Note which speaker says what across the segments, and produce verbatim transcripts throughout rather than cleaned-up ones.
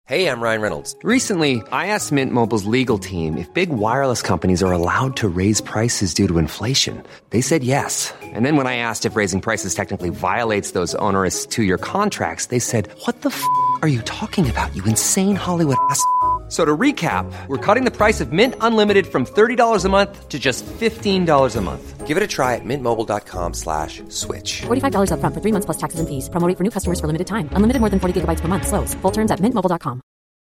Speaker 1: Hey, I'm Ryan Reynolds.
Speaker 2: Recently, I asked Mint Mobile's legal team if big wireless companies are allowed to raise prices due to inflation. They said yes. And then when I asked if raising prices technically violates those onerous two-year contracts, they said, what the f*** are you talking about, you insane Hollywood ass f- So to recap, we're cutting the price of Mint Unlimited from thirty dollars a month to just fifteen dollars a month.
Speaker 1: Give it a try at mintmobile.com slash switch.
Speaker 3: forty-five dollars up front for three months plus taxes and fees. Promo rate for new customers for limited time. Unlimited more than forty gigabytes per month. Slows full terms at mint mobile dot com.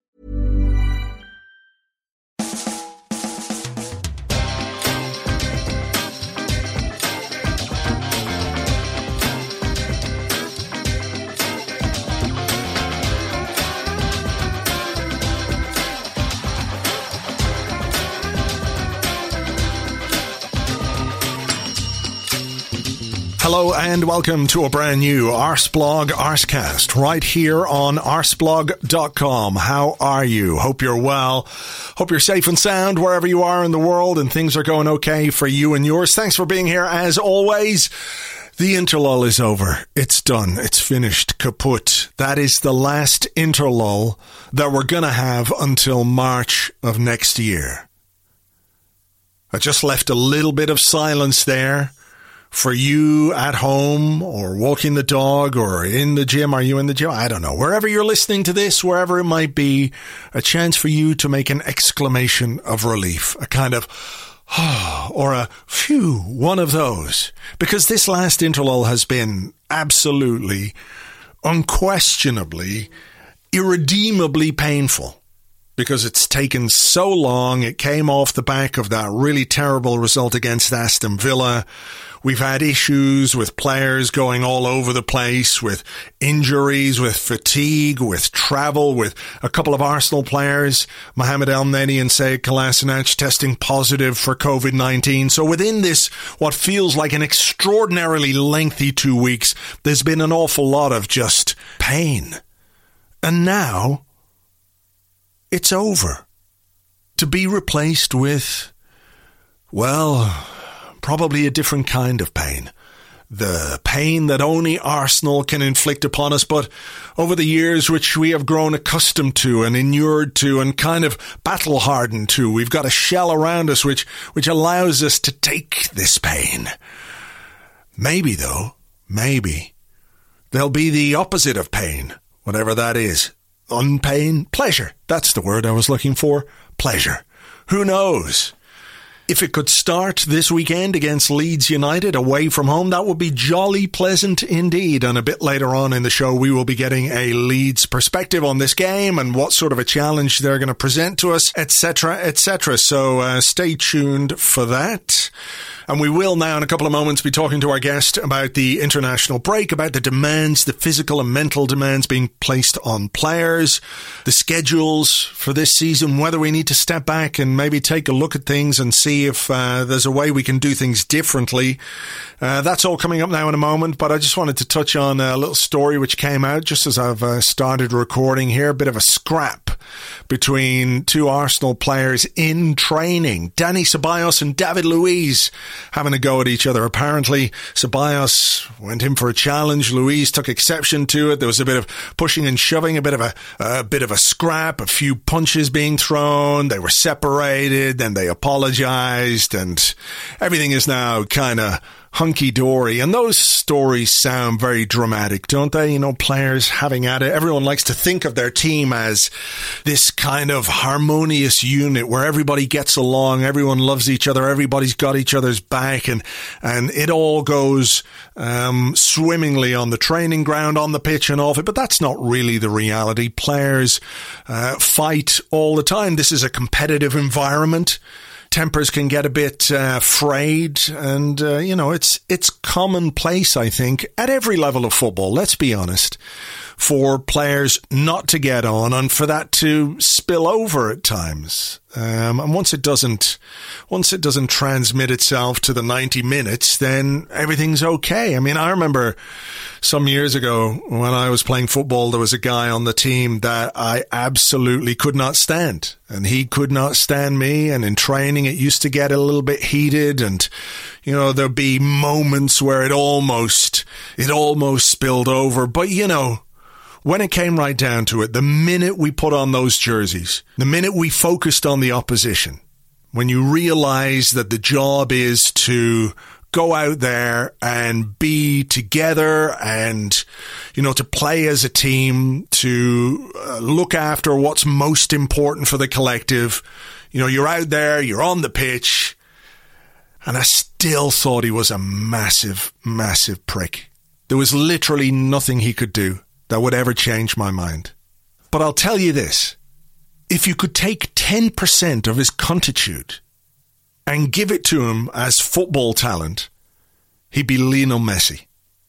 Speaker 4: Hello and welcome to a brand new Arsblog Arscast right here on arsblog dot com. How are you? Hope you're well. Hope you're safe and sound wherever you are in the world and things are going okay for you and yours. Thanks for being here as always. The interlull is over. It's done. It's finished. Kaput. That is the last interlull that we're going to have until March of next year. I just left a little bit of silence there for you at home or walking the dog or in the gym. Are you in the gym? I don't know. Wherever you're listening to this, wherever it might be, a chance for you to make an exclamation of relief, a kind of, oh, or a phew, one of those. Because this last interlull has been absolutely, unquestionably, irredeemably painful. Because it's taken so long. It came off the back of that really terrible result against Aston Villa. We've had issues with players going all over the place, with injuries, with fatigue, with travel, with a couple of Arsenal players, Mohamed Elneny and Sead Kolasinac, testing positive for covid nineteen. So within this, what feels like an extraordinarily lengthy two weeks, there's been an awful lot of just pain. And now it's over. To be replaced with, well, probably a different kind of pain. The pain that only Arsenal can inflict upon us, but over the years which we have grown accustomed to and inured to and kind of battle-hardened to, we've got a shell around us which, which allows us to take this pain. Maybe, though, maybe, there'll be the opposite of pain, whatever that is. Unpain? Pleasure. That's the word I was looking for. Pleasure. Who knows? If it could start this weekend against Leeds United away from home, that would be jolly pleasant indeed. And a bit later on in the show, we will be getting a Leeds perspective on this game and what sort of a challenge they're going to present to us, et cetera, et cetera. So uh, stay tuned for that. And we will now in a couple of moments be talking to our guest about the international break, about the demands, the physical and mental demands being placed on players, the schedules for this season, whether we need to step back and maybe take a look at things and see if uh, there's a way we can do things differently. Uh, that's all coming up now in a moment, but I just wanted to touch on a little story which came out just as I've uh, started recording here, a bit of a scrap between two Arsenal players in training. Dani Ceballos and David Luiz having a go at each other. Apparently, Ceballos went in for a challenge. Luiz took exception to it. There was a bit of pushing and shoving, a bit of a, a bit of a scrap, a few punches being thrown. They were separated, then they apologized, and everything is now kind of hunky-dory. And those stories sound very dramatic, don't they? You know, players having at it. Everyone likes to think of their team as this kind of harmonious unit where everybody gets along, everyone loves each other, everybody's got each other's back, and, and it all goes um, swimmingly on the training ground, on the pitch and off it. But that's not really the reality. Players uh, fight all the time. This is a competitive environment. Tempers can get a bit uh, frayed, and uh, you know it's it's commonplace, I think, at every level of football. Let's be honest, for players not to get on and for that to spill over at times. Um, and once it doesn't, once it doesn't transmit itself to the ninety minutes, then everything's okay. I mean, I remember some years ago when I was playing football, there was a guy on the team that I absolutely could not stand, and he could not stand me. And in training, it used to get a little bit heated, and you know, there'd be moments where it almost, it almost spilled over. But you know, when it came right down to it, the minute we put on those jerseys, the minute we focused on the opposition, when you realize that the job is to go out there and be together and, you know, to play as a team, to uh, look after what's most important for the collective. You know, you're out there, you're on the pitch, and I still thought he was a massive, massive prick. There was literally nothing he could do that would ever change my mind. But I'll tell you this, if you could take ten percent of his cuntitude and give it to him as football talent, he'd be Lionel Messi.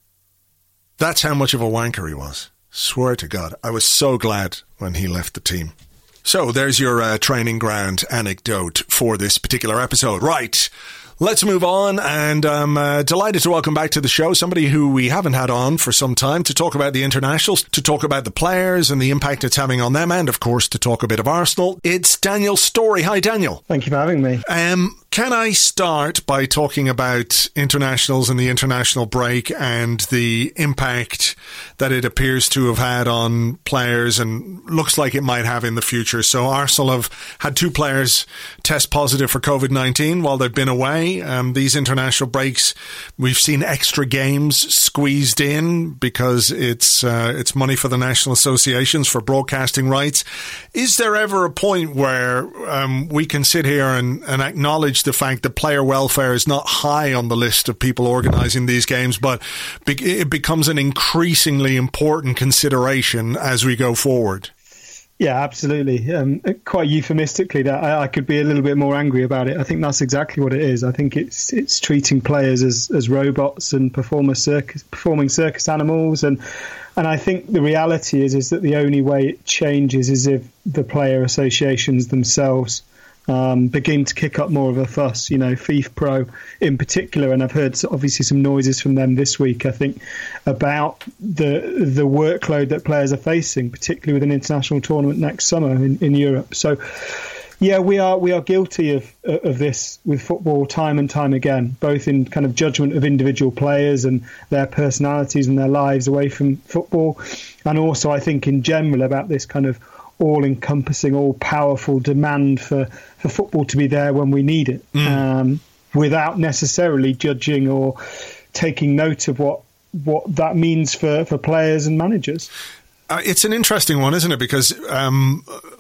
Speaker 4: That's how much of a wanker he was. Swear to God, I was so glad when he left the team. So there's your uh, training ground anecdote for this particular episode. Right, let's move on, and I'm uh, delighted to welcome back to the show somebody who we haven't had on for some time to talk about the internationals, to talk about the players and the impact it's having on them, and of course to talk a bit of Arsenal. It's Daniel Storey. Hi, Daniel.
Speaker 5: Thank you for having me.
Speaker 4: Um, can I start by talking about internationals and the international break and the impact that it appears to have had on players and looks like it might have in the future? So Arsenal have had two players test positive for covid nineteen while they've been away. Um, these international breaks, we've seen extra games squeezed in because it's uh, it's money for the national associations for broadcasting rights. Is there ever a point where um, we can sit here and, and acknowledge the fact that player welfare is not high on the list of people organising these games, but be- it becomes an increasingly important consideration as we go forward?
Speaker 5: Yeah, absolutely. Um, quite euphemistically, that I, I could be a little bit more angry about it. I think that's exactly what it is. I think it's it's treating players as, as robots and performer circus, performing circus animals, and and I think the reality is is that the only way it changes is if the player associations themselves Um, begin to kick up more of a fuss, you know, FIFPro in particular, and I've heard obviously some noises from them this week, I think, about the the workload that players are facing, particularly with an international tournament next summer in, in Europe. So, yeah, we are we are guilty of of this with football time and time again, both in kind of judgment of individual players and their personalities and their lives away from football, and also I think in general about this kind of all-encompassing, all-powerful demand for, for football to be there when we need it, mm. um, without necessarily judging or taking note of what what that means for, for players and managers.
Speaker 4: Uh, it's an interesting one, isn't it? Because um,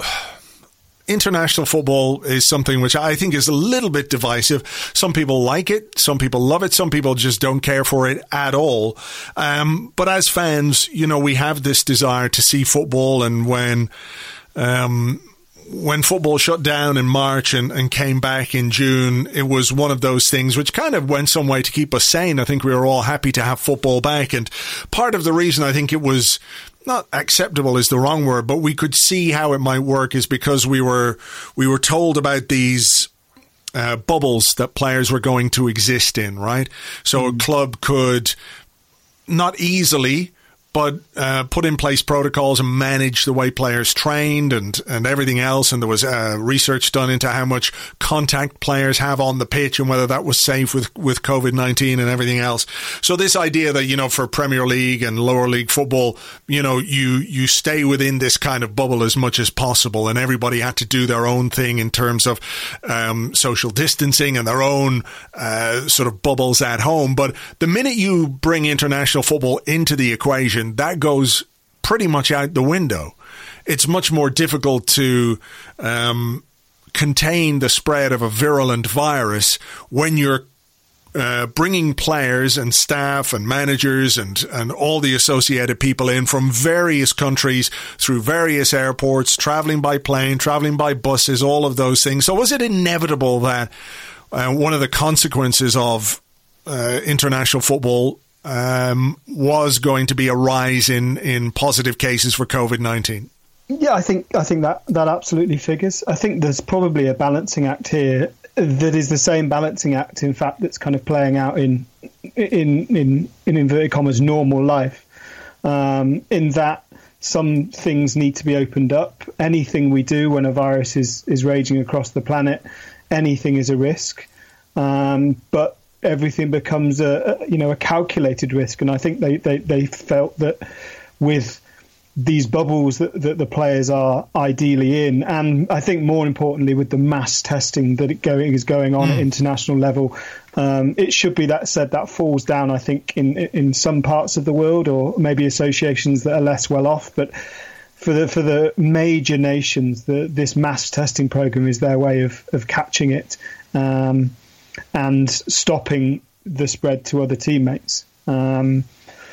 Speaker 4: international football is something which I think is a little bit divisive. Some people like it, some people love it, some people just don't care for it at all. Um, but as fans, you know, we have this desire to see football, and when um, when football shut down in March and, and came back in June, it was one of those things which kind of went some way to keep us sane. I think we were all happy to have football back, and part of the reason I think it was not acceptable is the wrong word, but we could see how it might work is because we were we were told about these uh, bubbles that players were going to exist in, right? So mm. a club could not easily, but uh, put in place protocols and manage the way players trained and, and everything else. And there was uh, research done into how much contact players have on the pitch and whether that was safe with, with covid nineteen and everything else. So this idea that, you know, for Premier League and lower league football, you know, you, you stay within this kind of bubble as much as possible, and everybody had to do their own thing in terms of um, social distancing and their own uh, sort of bubbles at home. But the minute you bring international football into the equation, that goes pretty much out the window. It's much more difficult to um, contain the spread of a virulent virus when you're uh, bringing players and staff and managers and, and all the associated people in from various countries through various airports, traveling by plane, traveling by buses, all of those things. So was it inevitable that uh, one of the consequences of uh, international football Um, was going to be a rise in, in positive cases for covid nineteen?
Speaker 5: Yeah, I think I think that, that absolutely figures. I think there's probably a balancing act here that is the same balancing act, in fact, that's kind of playing out in in in, in inverted commas normal life. Um, in that some things need to be opened up. Anything we do when a virus is, is raging across the planet, anything is a risk. Um, but everything becomes a, a you know a calculated risk, and I think they, they, they felt that with these bubbles that, that the players are ideally in, and I think more importantly with the mass testing that it going, is going on mm. at international level, um, it should be that said that falls down, I think, in in some parts of the world, or maybe associations that are less well off, but for the for the major nations, the, this mass testing program is their way of, of catching it um, and stopping the spread to other teammates. Um,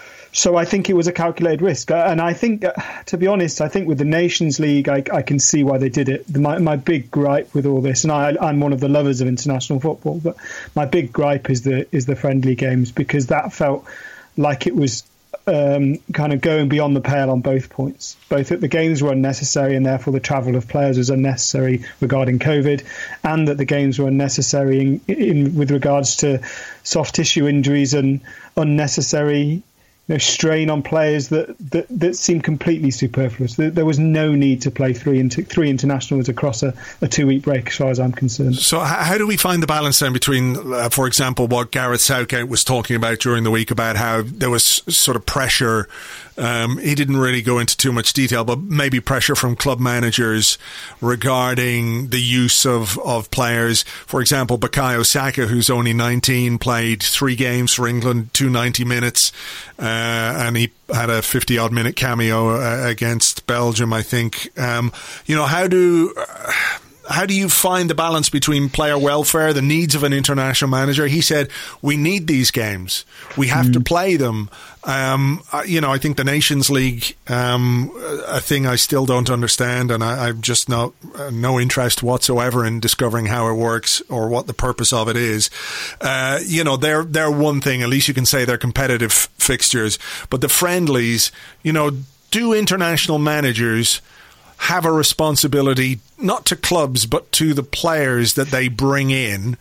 Speaker 5: so I think it was a calculated risk. And I think, uh, to be honest, I think with the Nations League, I, I can see why they did it. My, my big gripe with all this, and I, I'm one of the lovers of international football, but my big gripe is the is the friendly games, because that felt like it was um, kind of going beyond the pale on both points. Both that the games were unnecessary and therefore the travel of players was unnecessary regarding COVID, and that the games were unnecessary in, in with regards to soft tissue injuries and unnecessary you know, strain on players that, that, that seemed completely superfluous. There, there was no need to play three inter, three internationals across a, a two-week break, as far as I'm concerned.
Speaker 4: So how do we find the balance then between, uh, for example, what Gareth Southgate was talking about during the week about how there was sort of pressure, um, he didn't really go into too much detail, but maybe pressure from club managers regarding the use of, of players. For example, Bukayo Saka, who's only nineteen, played three games for England, two ninety minutes, uh, and he had a fifty-odd minute cameo uh, against Belgium, I think. Um, you know, how do... Uh, How do you find the balance between player welfare, the needs of an international manager? He said, we need these games. We have mm. to play them. Um, you know, I think the Nations League, um, a thing I still don't understand, and I, I've just no, uh, no interest whatsoever in discovering how it works or what the purpose of it is. Uh, you know, they're, they're one thing. At least you can say they're competitive fixtures. But the friendlies, you know, do international managers have a responsibility, not to clubs, but to the players that they bring in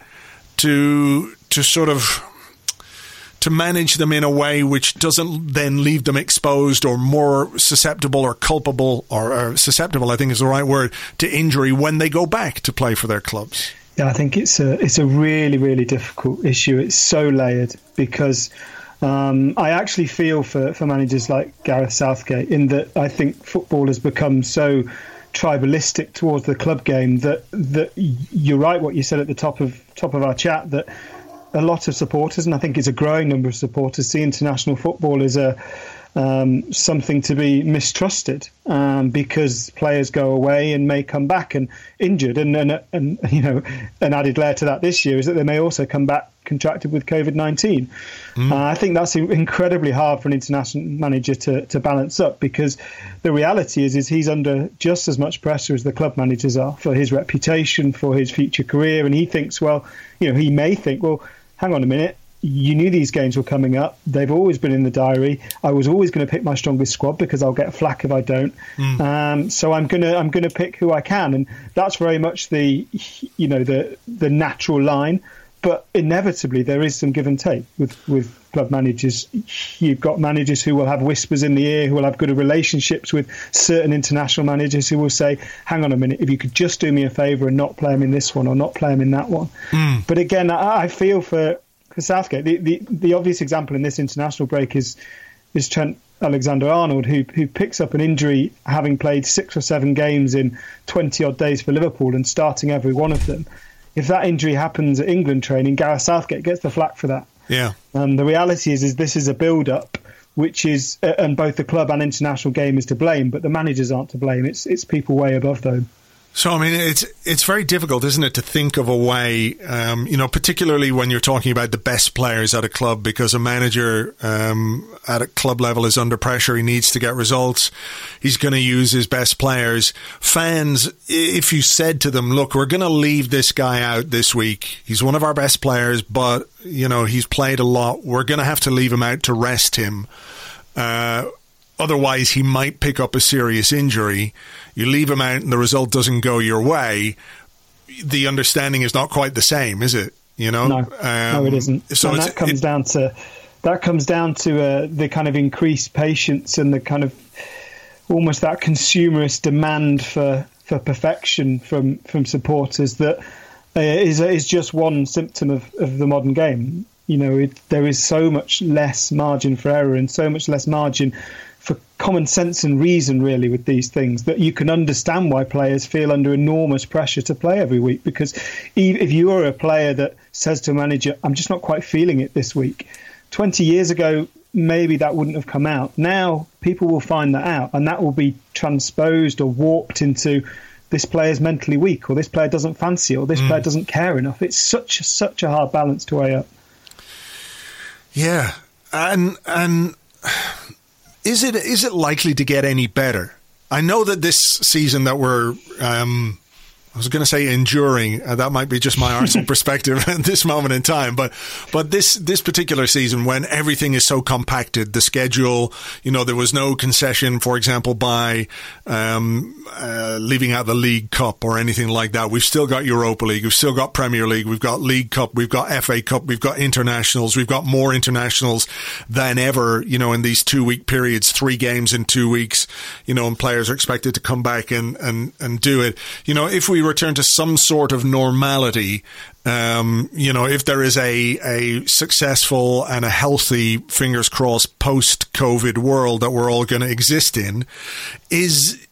Speaker 4: to to sort of to manage them in a way which doesn't then leave them exposed or more susceptible or culpable or, or susceptible, I think is the right word, to injury when they go back to play for their clubs?
Speaker 5: Yeah, I think it's a it's a really, really difficult issue. It's so layered because Um, I actually feel for, for managers like Gareth Southgate, in that I think football has become so tribalistic towards the club game that that you're right what you said at the top of top of our chat, that a lot of supporters, and I think it's a growing number of supporters, see international football as a um, something to be mistrusted um, because players go away and may come back and injured, and, and and you know an added layer to that this year is that they may also come back contracted with COVID nineteen. Mm. Uh, I think that's incredibly hard for an international manager to, to balance up, because the reality is is he's under just as much pressure as the club managers are for his reputation, for his future career, and he thinks, well, you know, he may think, well, hang on a minute, you knew these games were coming up. They've always been in the diary. I was always going to pick my strongest squad because I'll get flack if I don't. Mm. Um, so I'm gonna I'm gonna pick who I can, and that's very much the you know the the natural line. But inevitably, there is some give and take with, with club managers. You've got managers who will have whispers in the ear, who will have good relationships with certain international managers who will say, hang on a minute, if you could just do me a favour and not play him in this one or not play him in that one. Mm. But again, I, I feel for, for Southgate, the, the, the obvious example in this international break is is Trent Alexander-Arnold, who who picks up an injury having played six or seven games in twenty-odd days for Liverpool and starting every one of them. If that injury happens at England training, Gareth Southgate gets the flak for that. Yeah. Um, the reality is, is this is a build-up, which is, uh, and both the club and international game is to blame, but the managers aren't to blame. It's it's people way above them.
Speaker 4: So, I mean, it's it's very difficult, isn't it, to think of a way, um, you know, particularly when you're talking about the best players at a club, because a manager um, at a club level is under pressure. He needs to get results. He's going to use his best players. Fans, if you said to them, look, we're going to leave this guy out this week. He's one of our best players, but, you know, he's played a lot. We're going to have to leave him out to rest him. Uh Otherwise, he might pick up a serious injury. You leave him out and the result doesn't go your way. The understanding is not quite the same, is it? You know,
Speaker 5: no,
Speaker 4: um,
Speaker 5: no, it isn't. So and that comes it, down to that comes down to uh, the kind of increased patience and the kind of almost that consumerist demand for, for perfection from from supporters that uh, is is just one symptom of, of the modern game. You know, it, there is so much less margin for error and so much less margin for common sense and reason, really, with these things, that you can understand why players feel under enormous pressure to play every week. Because if you are a player that says to a manager, I'm just not quite feeling it this week, twenty years ago, maybe that wouldn't have come out. Now people will find that out, and that will be transposed or warped into this player's mentally weak, or this player doesn't fancy it, or this mm. player doesn't care enough. It's such such a hard balance to weigh up.
Speaker 4: Yeah, and and is it is it likely to get any better? I know that this season that we're um, I was going to say enduring. Uh, that might be just my Arsenal perspective at this moment in time. But but this this particular season, when everything is so compacted, the schedule, you know, there was no concession, for example, by um, uh, leaving out the League Cup or anything like that. We've still got Europa League. We've still got Premier League. We've got League Cup. We've got F A Cup. We've got internationals. We've got more internationals than ever, you know, in these two-week periods, three games in two weeks, you know, and players are expected to come back and, and, and do it. You know, if we return to some sort of normality, um, you know, if there is a, a successful and a healthy, fingers crossed, post-COVID world that we're all going to exist in, is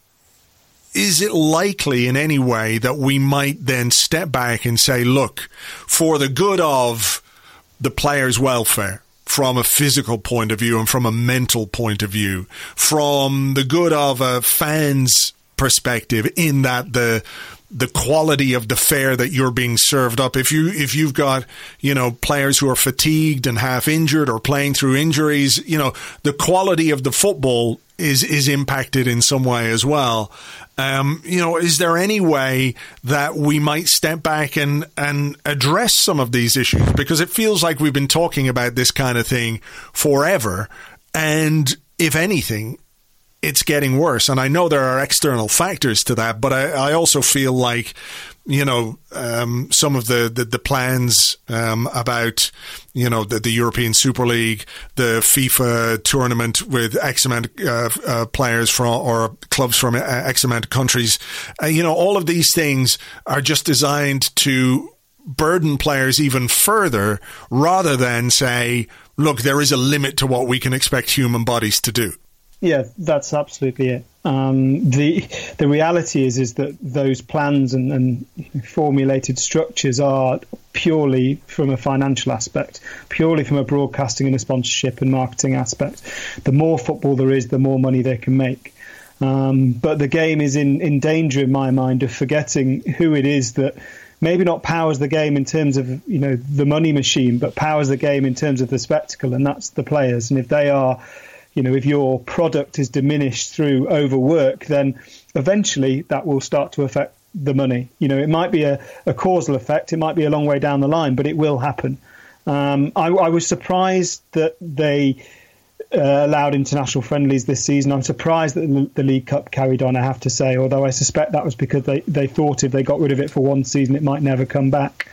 Speaker 4: is it likely in any way that we might then step back and say, look, for the good of the players' welfare, from a physical point of view and from a mental point of view, from the good of a fan's perspective, in that the the quality of the fare that you're being served up. If you if you've got, you know, players who are fatigued and half injured or playing through injuries, you know, the quality of the football is is impacted in some way as well. Um, you know, is there any way that we might step back and and address some of these issues? Because it feels like we've been talking about this kind of thing forever, and if anything, it's getting worse. And I know there are external factors to that, but I, I also feel like, you know, um, some of the, the, the plans um, about, you know, the, the European Super League, the FIFA tournament with X amount uh, uh, players from, or clubs from uh, X amount of countries, uh, you know, all of these things are just designed to burden players even further, rather than say, look, there is a limit to what we can expect human bodies to do.
Speaker 5: Yeah, that's absolutely it. Um, the the reality is is that those plans and, and formulated structures are purely from a financial aspect, purely from a broadcasting and a sponsorship and marketing aspect. The more football there is, the more money they can make. Um, but the game is in, in danger, in my mind, of forgetting who it is that maybe not powers the game in terms of, you know, the money machine, but powers the game in terms of the spectacle, and that's the players. And if they are, you know, if your product is diminished through overwork, then eventually that will start to affect the money. You know, it might be a, a causal effect. It might be a long way down the line, but it will happen. Um, I, I was surprised that they uh, allowed international friendlies this season. I'm surprised that the, the League Cup carried on, I have to say, although I suspect that was because they, they thought if they got rid of it for one season, it might never come back.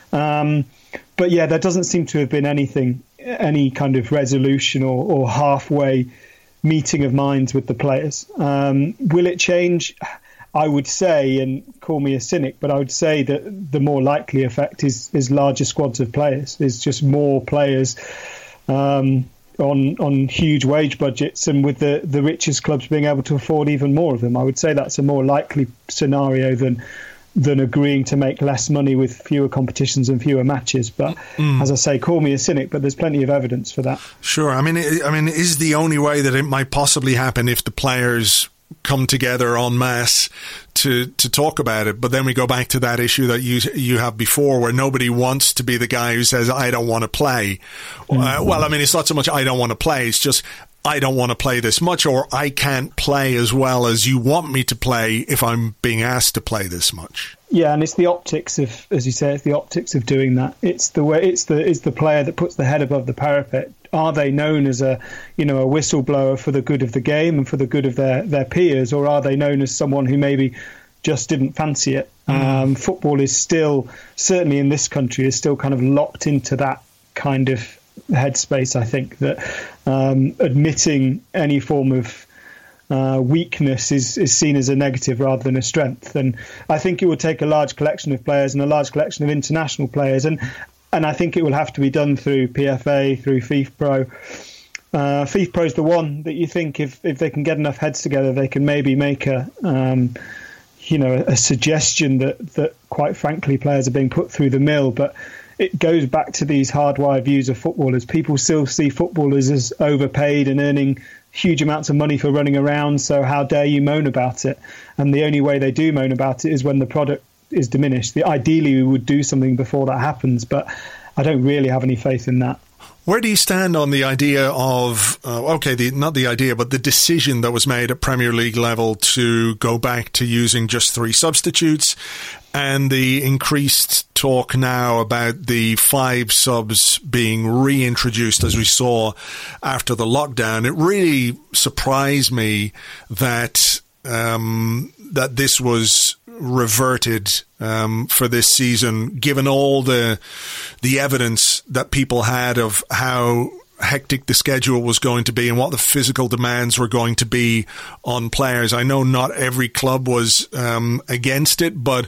Speaker 5: Um, but yeah, there doesn't seem to have been anything, any kind of resolution or, or halfway meeting of minds with the players. Um, will it change? I would say, and call me a cynic, but I would say that the more likely effect is, is larger squads of players, is just more players um, on on huge wage budgets, and with the, the richest clubs being able to afford even more of them. I would say that's a more likely scenario than than agreeing to make less money with fewer competitions and fewer matches. But mm. as I say, call me a cynic, but there's plenty of evidence for that. Sure.
Speaker 4: I mean, I mean, is the only way that it might possibly happen if the players come together en masse to to talk about it? But then we go back to that issue that you you have before, where nobody wants to be the guy who says, I don't want to play. Mm. Uh, well, I mean, it's not so much I don't want to play, it's just I don't want to play this much, or I can't play as well as you want me to play if I'm being asked to play this much.
Speaker 5: Yeah, and it's the optics of, as you say, it's the optics of doing that. It's the way, it's the it's the player that puts the head above the parapet. Are they known as a, you know, a whistleblower for the good of the game and for the good of their, their peers, or are they known as someone who maybe just didn't fancy it? Mm. Um, football is still, certainly in this country, is still kind of locked into that kind of headspace. I think that um, admitting any form of uh, weakness is, is seen as a negative rather than a strength. And I think it will take a large collection of players and a large collection of international players. And, and I think it will have to be done through P F A, through FIFPro, uh, FIFPro's the one that you think if, if they can get enough heads together, they can maybe make a um, you know a suggestion that that quite frankly players are being put through the mill, but. It goes back to these hardwired views of footballers. People still see footballers as overpaid and earning huge amounts of money for running around, so how dare you moan about it? And the only way they do moan about it is when the product is diminished. The, ideally, we would do something before that happens, but I don't really have any faith in that.
Speaker 4: Where do you stand on the idea of, uh, okay, the, not the idea, but the decision that was made at Premier League level to go back to using just three substitutes, and the increased talk now about the five subs being reintroduced as we saw after the lockdown? It really surprised me that um, that this was reverted um, for this season, given all the the evidence that people had of how hectic the schedule was going to be and what the physical demands were going to be on players. I know not every club was um, against it, but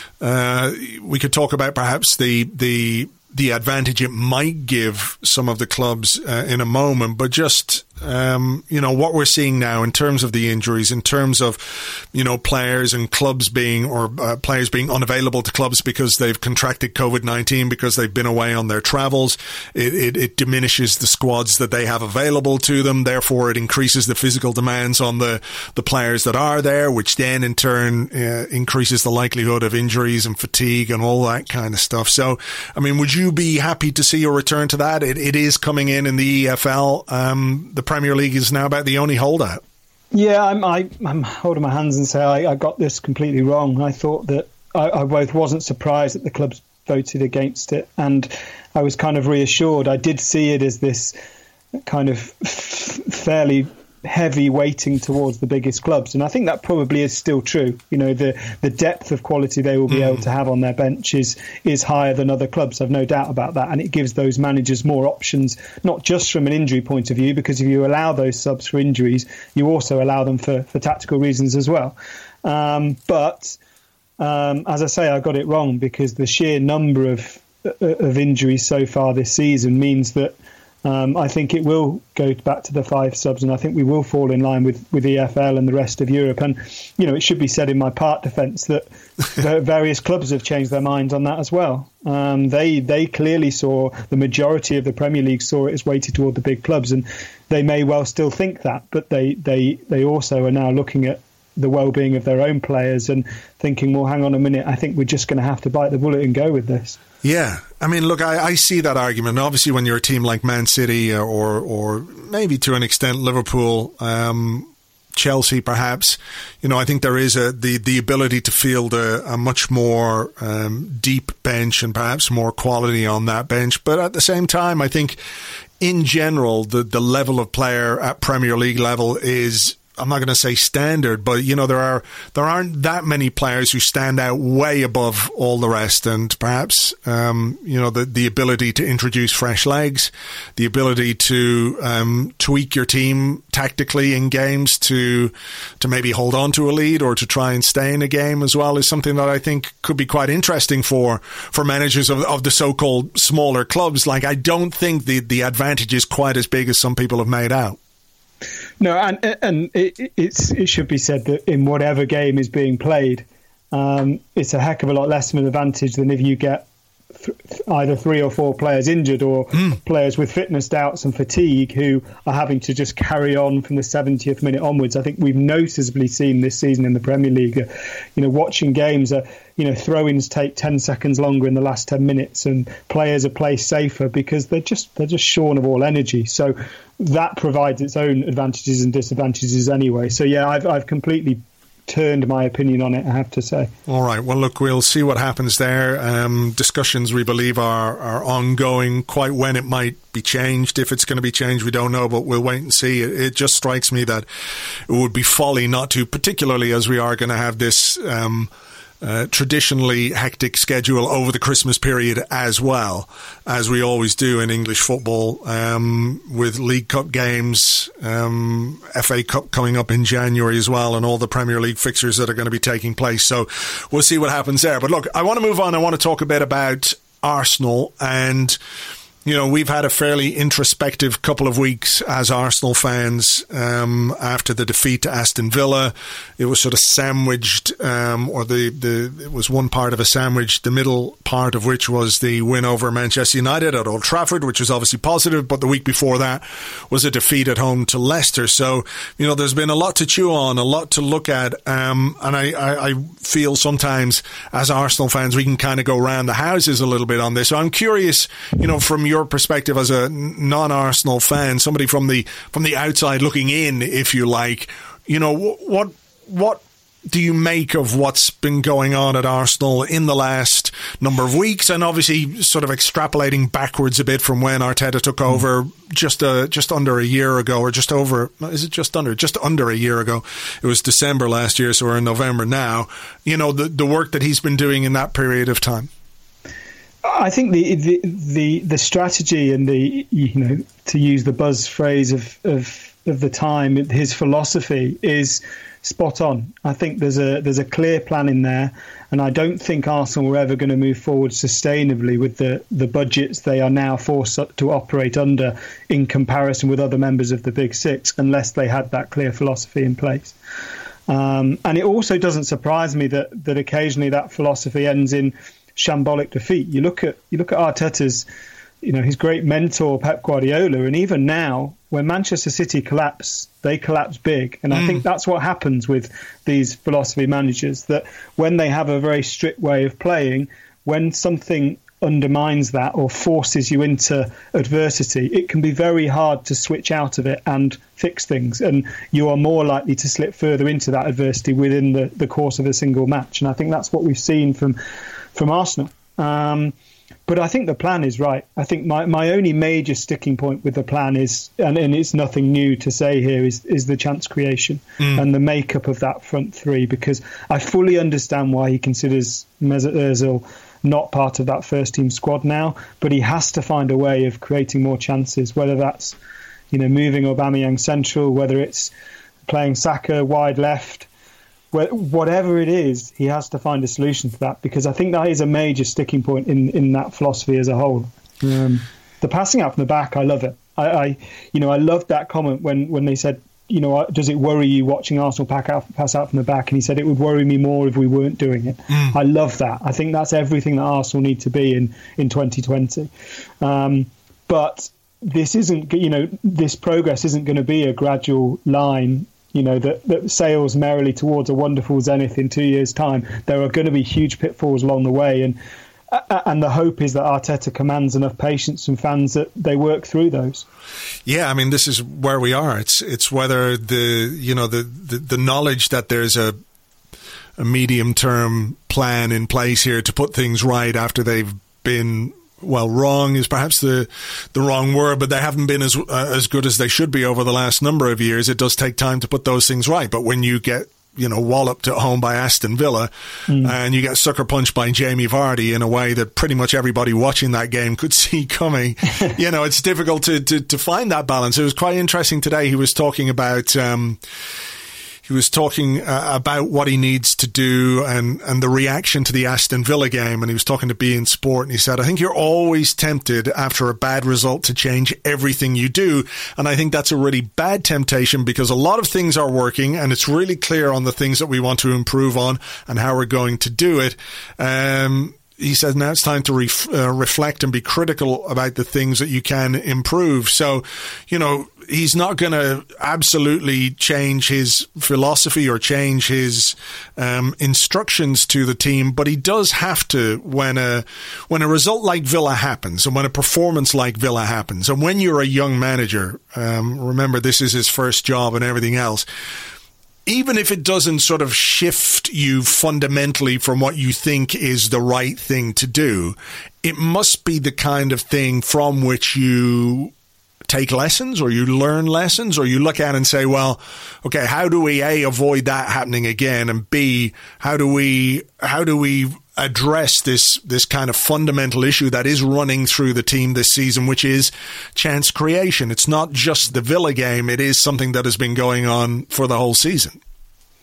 Speaker 4: uh, we could talk about perhaps the the the advantage it might give some of the clubs uh, in a moment, but just um, you know what we're seeing now in terms of the injuries, in terms of you know players and clubs being or uh, players being unavailable to clubs because they've contracted COVID nineteen because they've been away on their travels. It, it, it diminishes the squads that they have available to them. Therefore, it increases the physical demands on the the players that are there, which then in turn uh, increases the likelihood of injuries and fatigue and all that kind of stuff. So, I mean, would you be happy to see a return to that? It, it is coming in in the E F L. Um, the Premier League is now about the only holdout.
Speaker 5: Yeah, I'm, I, I'm holding my hands and say I, I got this completely wrong. I thought that I, I both wasn't surprised that the clubs voted against it, and I was kind of reassured. I did see it as this kind of f- fairly heavy weighting towards the biggest clubs, and I think that probably is still true. You know, the the depth of quality they will be mm. able to have on their bench is, is higher than other clubs. I've no doubt about that, and it gives those managers more options, not just from an injury point of view, because if you allow those subs for injuries, you also allow them for, for tactical reasons as well. Um, but um, as I say, I got it wrong, because the sheer number of of injuries so far this season means that Um, I think it will go back to the five subs, and I think we will fall in line with, with E F L and the rest of Europe. And, you know, it should be said in my part defence that various clubs have changed their minds on that as well. Um, they they clearly saw, the majority of the Premier League saw it as weighted toward the big clubs, and they may well still think that, but they, they, they also are now looking at the well-being of their own players and thinking, well, hang on a minute, I think we're just going to have to bite the bullet and go with this.
Speaker 4: Yeah, I mean, look, I, I see that argument. Obviously, when you're a team like Man City or or maybe to an extent Liverpool, um, Chelsea, perhaps, you know, I think there is a the, the ability to field a, a much more um, deep bench and perhaps more quality on that bench. But at the same time, I think in general, the, the level of player at Premier League level is, I'm not going to say standard, but you know there are there aren't that many players who stand out way above all the rest, and perhaps um, you know the the ability to introduce fresh legs, the ability to um, tweak your team tactically in games to to maybe hold on to a lead or to try and stay in a game as well is something that I think could be quite interesting for for managers of of the so-called smaller clubs. Like, I don't think the the advantage is quite as big as some people have made out.
Speaker 5: No, and and it, it's, it should be said that in whatever game is being played, um, it's a heck of a lot less of an advantage than if you get th- either three or four players injured or mm. players with fitness doubts and fatigue who are having to just carry on from the seventieth minute onwards. I think we've noticeably seen this season in the Premier League, uh, you know, watching games, uh, you know, throw-ins take ten seconds longer in the last ten minutes, and players are placed safer because they're just they're just shorn of all energy. So that provides its own advantages and disadvantages anyway. So yeah, I've I've completely turned my opinion on it, I have to say. All
Speaker 4: right. Well, look, we'll see what happens there. Um, discussions, we believe, are, are ongoing. Quite when it might be changed, if it's going to be changed, we don't know, but we'll wait and see. It, it just strikes me that it would be folly not to, particularly as we are going to have this um, uh, traditionally hectic schedule over the Christmas period as well, as we always do in English football, um, with League Cup games, um, F A Cup coming up in January as well, and all the Premier League fixtures that are going to be taking place. So we'll see what happens there. But look, I want to move on. I want to talk a bit about Arsenal, and you know, we've had a fairly introspective couple of weeks as Arsenal fans um, after the defeat to Aston Villa. It was sort of sandwiched, um, or the, the it was one part of a sandwich, the middle part of which was the win over Manchester United at Old Trafford, which was obviously positive, but the week before that was a defeat at home to Leicester. So, you know, there's been a lot to chew on, a lot to look at, um, and I, I, I feel sometimes as Arsenal fans we can kind of go round the houses a little bit on this. So I'm curious, you know, from your perspective as a non-Arsenal fan, somebody from the from the outside looking in, if you like, you know, what what do you make of what's been going on at Arsenal in the last number of weeks, and obviously sort of extrapolating backwards a bit from when Arteta took over just a, just under a year ago, or just over, is it just under, just under a year ago? It was December last year, so we're in November now. You know, the the work that he's been doing in that period of time.
Speaker 5: I think the, the the the strategy and the, you know, to use the buzz phrase of, of of the time, his philosophy is spot on. I think there's a there's a clear plan in there, and I don't think Arsenal were ever going to move forward sustainably with the, the budgets they are now forced to operate under in comparison with other members of the Big Six unless they had that clear philosophy in place. Um, and it also doesn't surprise me that that occasionally that philosophy ends in shambolic defeat. You look at you look at Arteta's, you know, his great mentor Pep Guardiola, and even now when Manchester City collapse, they collapse big. And mm. I think that's what happens with these philosophy managers, that when they have a very strict way of playing, when something undermines that or forces you into adversity, it can be very hard to switch out of it and fix things, and you are more likely to slip further into that adversity within the, the course of a single match. And I think that's what we've seen from from Arsenal. Um, but I think the plan is right. I think my, my only major sticking point with the plan is, and, and it's nothing new to say here, is, is the chance creation mm. and the makeup of that front three, because I fully understand why he considers Mesut Ozil not part of that first team squad now, but he has to find a way of creating more chances, whether that's, you know, moving Aubameyang central, whether it's playing Saka wide left, whatever it is, he has to find a solution to that, because I think that is a major sticking point in, in that philosophy as a whole. Um, the passing out from the back, I love it. I, I you know, I loved that comment when, when they said, you know, does it worry you watching Arsenal pack out, pass out from the back? And he said it would worry me more if we weren't doing it. Mm. I love that. I think that's everything that Arsenal need to be in, in twenty twenty. Um, but this isn't, you know, this progress isn't going to be a gradual line, you know, that, that sails merrily towards a wonderful zenith in two years' time. There are going to be huge pitfalls along the way, and and the hope is that Arteta commands enough patience from fans that they work through those.
Speaker 4: Yeah, I mean, this is where we are. It's it's whether the you know the the, the knowledge that there's a a medium term plan in place here to put things right after they've been. Well, wrong is perhaps the the wrong word, but they haven't been as uh, as good as they should be over the last number of years. It does take time to put those things right. But when you get, you know, walloped at home by Aston Villa mm. and you get sucker punched by Jamie Vardy in a way that pretty much everybody watching that game could see coming, you know, it's difficult to, to, to find that balance. It was quite interesting today. He was talking about... Um, He was talking uh, about what he needs to do and, and the reaction to the Aston Villa game. And he was talking to Be In Sport, and he said, I think you're always tempted after a bad result to change everything you do. And I think that's a really bad temptation, because a lot of things are working and it's really clear on the things that we want to improve on and how we're going to do it. Um, He says now it's time to ref, uh, reflect and be critical about the things that you can improve. So, you know, he's not going to absolutely change his philosophy or change his um, instructions to the team, but he does have to when a when a result like Villa happens and when a performance like Villa happens, and when you're a young manager, um, remember this is his first job and everything else. Even if it doesn't sort of shift you fundamentally from what you think is the right thing to do, it must be the kind of thing from which you take lessons, or you learn lessons, or you look at and say, well, okay, how do we A, avoid that happening again, and B, how do we how do we address this this kind of fundamental issue that is running through the team this season, which is chance creation. It's not just the Villa game, it is something that has been going on for the whole season.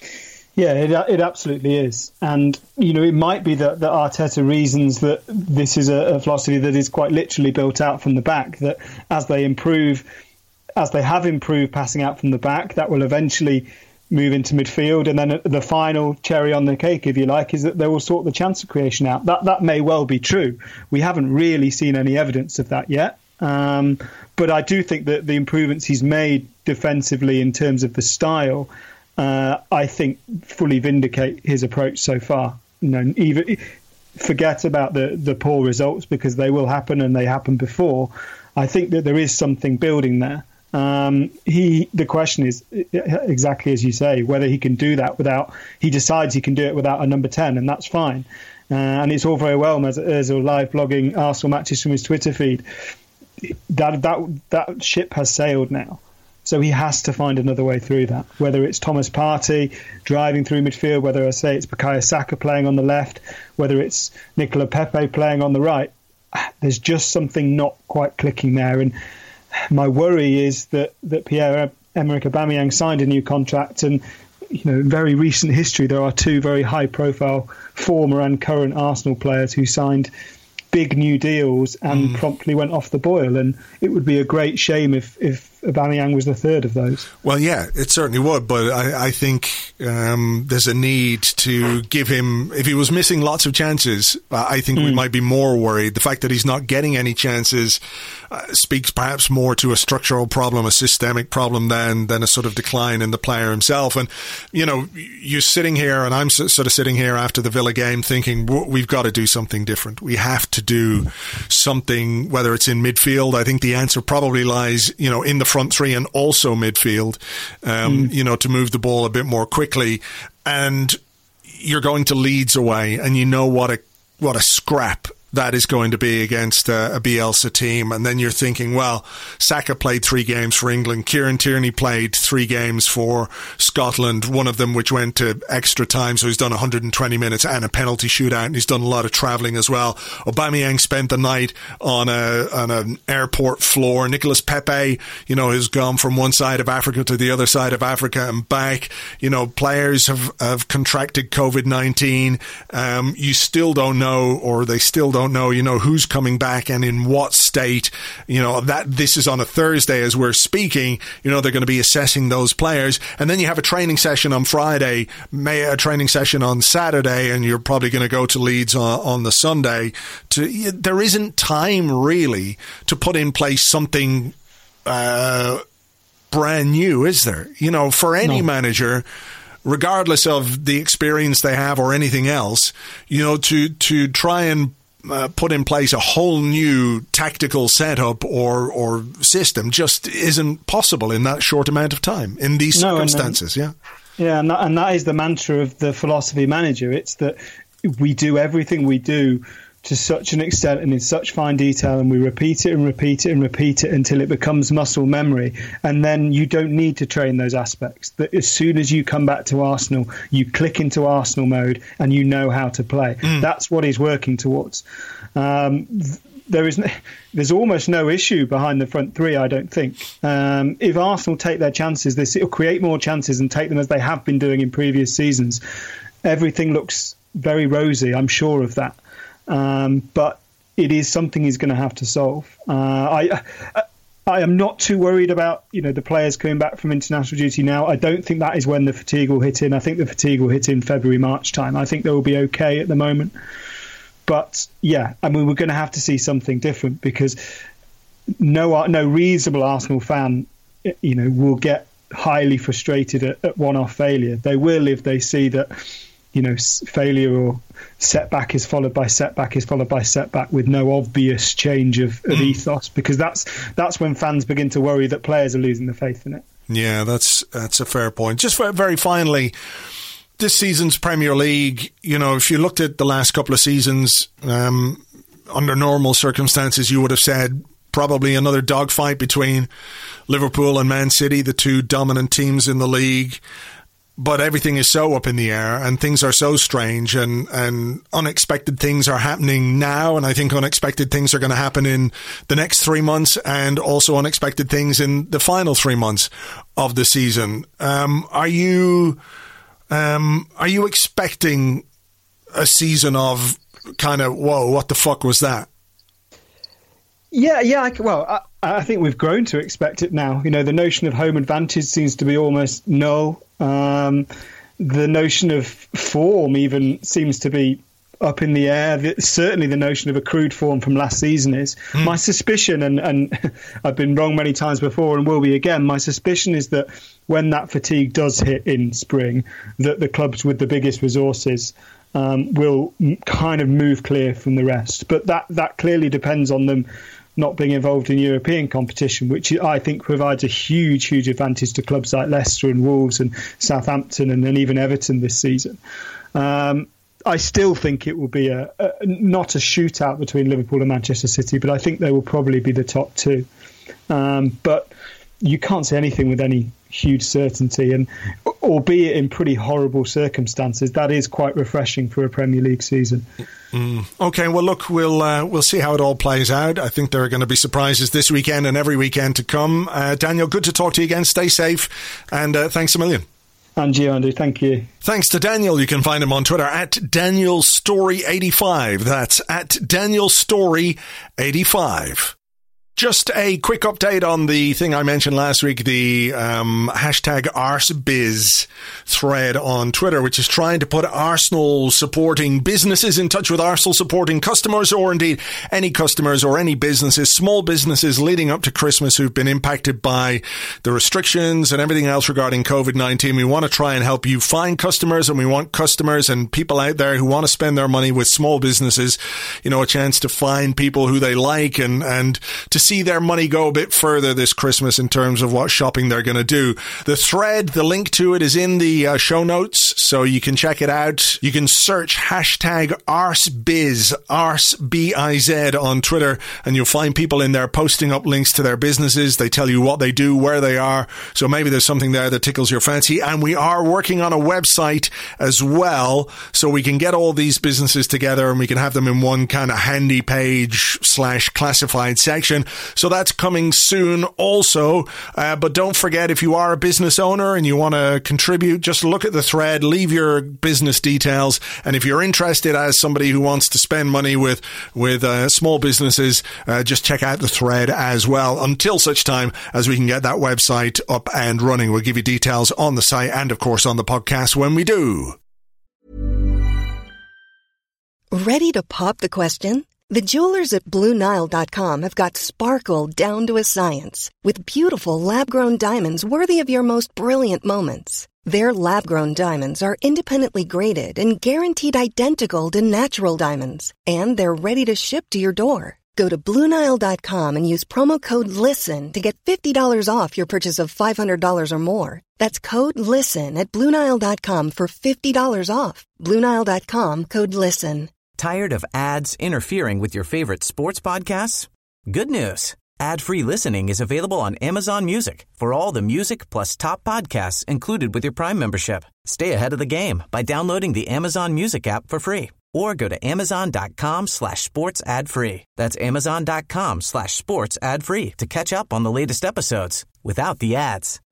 Speaker 5: Yeah, it, it absolutely is. And, you know, it might be that, that Arteta reasons that this is a, a philosophy that is quite literally built out from the back, that as they improve, as they have improved passing out from the back, that will eventually move into midfield. And then the final cherry on the cake, if you like, is that they will sort the chance of creation out. That, that may well be true. We haven't really seen any evidence of that yet. Um, but I do think that the improvements he's made defensively in terms of the style, Uh, I think fully vindicate his approach so far. You know, even forget about the, the poor results, because they will happen and they happened before. I think that there is something building there. Um, he, the question is exactly as you say, whether he can do that without. He decides he can do it without a number ten, and that's fine. Uh, and it's all very well as, as a live blogging Arsenal matches from his Twitter feed. That that that ship has sailed now. So he has to find another way through that, whether it's Thomas Partey driving through midfield, whether I say it's Bukayo Saka playing on the left, whether it's Nicola Pepe playing on the right. There's just something not quite clicking there. And my worry is that, that Pierre-Emerick Aubameyang signed a new contract, and you know, in very recent history, there are two very high-profile former and current Arsenal players who signed big new deals and mm. promptly went off the boil. And it would be a great shame if, if Aubameyang was the third of those.
Speaker 4: Well, yeah, it certainly would, but I, I think um, there's a need to give him, if he was missing lots of chances, I think mm. we might be more worried. The fact that he's not getting any chances uh, speaks perhaps more to a structural problem, a systemic problem, than than a sort of decline in the player himself. And, you know, you're sitting here, and I'm sort of sitting here after the Villa game thinking, we've got to do something different. We have to do something, whether it's in midfield. I think the answer probably lies, you know, in the front three and also midfield, um, mm. you know, to move the ball a bit more quickly. And you're going to Leeds away, and you know what a what a scrap that is going to be against a, a Bielsa team. And then you're thinking, well, Saka played three games for England. Kieran Tierney played three games for Scotland, one of them which went to extra time, so he's done one hundred twenty minutes and a penalty shootout, and he's done a lot of travelling as well. Aubameyang spent the night on a on an airport floor. Nicolas Pepe, you know, has gone from one side of Africa to the other side of Africa and back. You know, players have, have contracted COVID nineteen. Um, you still don't know, or they still don't don't know, you know, who's coming back and in what state. You know, that this is on a Thursday as we're speaking. You know, they're going to be assessing those players. And then you have a training session on Friday, may a training session on Saturday, and you're probably going to go to Leeds on, on the Sunday. To There isn't time, really, to put in place something uh, brand new, is there? You know, for any no. manager, regardless of the experience they have or anything else, you know, to, to try and Uh, put in place a whole new tactical setup or or system just isn't possible in that short amount of time in these no, circumstances.
Speaker 5: And, uh, yeah, yeah, and that, and that is the mantra of the philosophy manager. It's that we do everything we do to such an extent and in such fine detail, and we repeat it and repeat it and repeat it until it becomes muscle memory, and then you don't need to train those aspects. That as soon as you come back to Arsenal, you click into Arsenal mode and you know how to play. Mm. That's what he's working towards. Um, there is no, there's almost no issue behind the front three, I don't think. Um, if Arsenal take their chances, this it'll create more chances and take them as they have been doing in previous seasons. Everything looks very rosy, I'm sure of that. Um, but it is something he's going to have to solve. Uh, I, I I am not too worried about, you know, the players coming back from international duty now. I don't think that is when the fatigue will hit in. I think the fatigue will hit in February, March time. I think they will be okay at the moment. But yeah, I mean, we're going to have to see something different, because no no reasonable Arsenal fan, you know, will get highly frustrated at, at one-off failure. They will if they see that, you know, failure or setback is followed by setback is followed by setback with no obvious change of, of mm. ethos, because that's that's when fans begin to worry that players are losing the faith in it.
Speaker 4: Yeah, that's that's a fair point. Just very finally, this season's Premier League, you know, if you looked at the last couple of seasons, um, under normal circumstances, you would have said probably another dogfight between Liverpool and Man City, the two dominant teams in the league. But everything is so up in the air, and things are so strange, and, and unexpected things are happening now. And I think unexpected things are going to happen in the next three months and also unexpected things in the final three months of the season. Um, are you Um, are you expecting a season of kind of, whoa, what the fuck was that?
Speaker 5: Yeah, yeah. I, well, I, I think we've grown to expect it now. You know, the notion of home advantage seems to be almost null. Um, the notion of form even seems to be up in the air. The, certainly the notion of accrued form from last season is. Mm. My suspicion, and, and I've been wrong many times before and will be again, my suspicion is that when that fatigue does hit in spring, that the clubs with the biggest resources um, will kind of move clear from the rest. But that, that clearly depends on them not being involved in European competition, which I think provides a huge, huge advantage to clubs like Leicester and Wolves and Southampton and then even Everton this season. Um, I still think it will be a, a not a shootout between Liverpool and Manchester City, but I think they will probably be the top two. Um, but you can't say anything with any huge certainty, and albeit in pretty horrible circumstances, that is quite refreshing for a Premier League season.
Speaker 4: Mm. Okay, well, look, we'll uh, we'll see how it all plays out. I think there are going to be surprises this weekend and every weekend to come. Uh, Daniel, good to talk to you again. Stay safe, and uh, thanks a million.
Speaker 5: And you, Andy, thank you.
Speaker 4: Thanks to Daniel. You can find him on Twitter at Daniel Story eighty-five. That's at Daniel Story eighty-five. Just a quick update on the thing I mentioned last week, the um, hashtag ArseBiz thread on Twitter, which is trying to put Arsenal supporting businesses in touch with Arsenal supporting customers, or indeed any customers or any businesses, small businesses leading up to Christmas who've been impacted by the restrictions and everything else regarding covid nineteen. We want to try and help you find customers, and we want customers and people out there who want to spend their money with small businesses, you know, a chance to find people who they like and, and to see their money go a bit further this Christmas in terms of what shopping they're going to do. The thread, the link to it is in the uh, show notes, so you can check it out. You can search hashtag ArseBiz, Arse B I Z on Twitter, and you'll find people in there posting up links to their businesses. They tell you what they do, where they are, so maybe there's something there that tickles your fancy. And we are working on a website as well, so we can get all these businesses together and we can have them in one kind of handy page slash classified section. So that's coming soon also. Uh, but don't forget, if you are a business owner and you want to contribute, just look at the thread, leave your business details. And if you're interested as somebody who wants to spend money with, with uh, small businesses, uh, just check out the thread as well. Until such time as we can get that website up and running, we'll give you details on the site and, of course, on the podcast when we do.
Speaker 6: Ready to pop the question? The jewelers at Blue Nile dot com have got sparkle down to a science with beautiful lab-grown diamonds worthy of your most brilliant moments. Their lab-grown diamonds are independently graded and guaranteed identical to natural diamonds, and they're ready to ship to your door. Go to Blue Nile dot com and use promo code LISTEN to get fifty dollars off your purchase of five hundred dollars or more. That's code LISTEN at Blue Nile dot com for fifty dollars off. Blue Nile dot com, code LISTEN.
Speaker 7: Tired of ads interfering with your favorite sports podcasts? Good news. Ad-free listening is available on Amazon Music for all the music plus top podcasts included with your Prime membership. Stay ahead of the game by downloading the Amazon Music app for free or go to amazon.com slash sports ad free. That's amazon.com slash sports ad free to catch up on the latest episodes without the ads.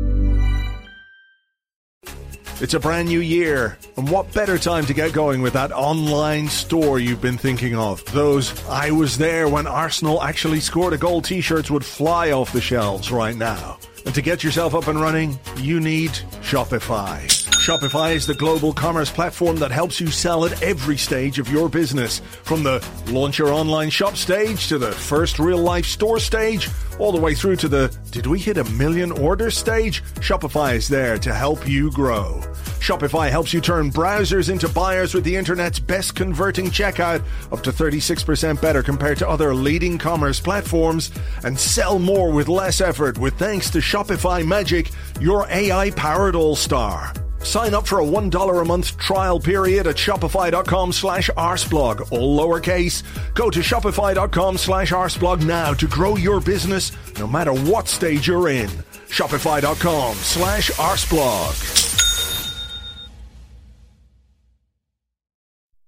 Speaker 4: It's a brand new year, and what better time to get going with that online store you've been thinking of? Those I was there when Arsenal actually scored a goal t-shirts would fly off the shelves right now. And to get yourself up and running, you need Shopify. Shopify is the global commerce platform that helps you sell at every stage of your business. From the launch your online shop stage to the first real-life store stage, all the way through to the did we hit a million orders stage? Shopify is there to help you grow. Shopify helps you turn browsers into buyers with the internet's best converting checkout, up to thirty-six percent better compared to other leading commerce platforms, and sell more with less effort with thanks to Shopify Magic, your A I-powered all-star. Sign up for a one dollar a month trial period at shopify.com slash arseblog, all lowercase. Go to shopify.com slash arseblog now to grow your business no matter what stage you're in. Shopify.com slash arseblog.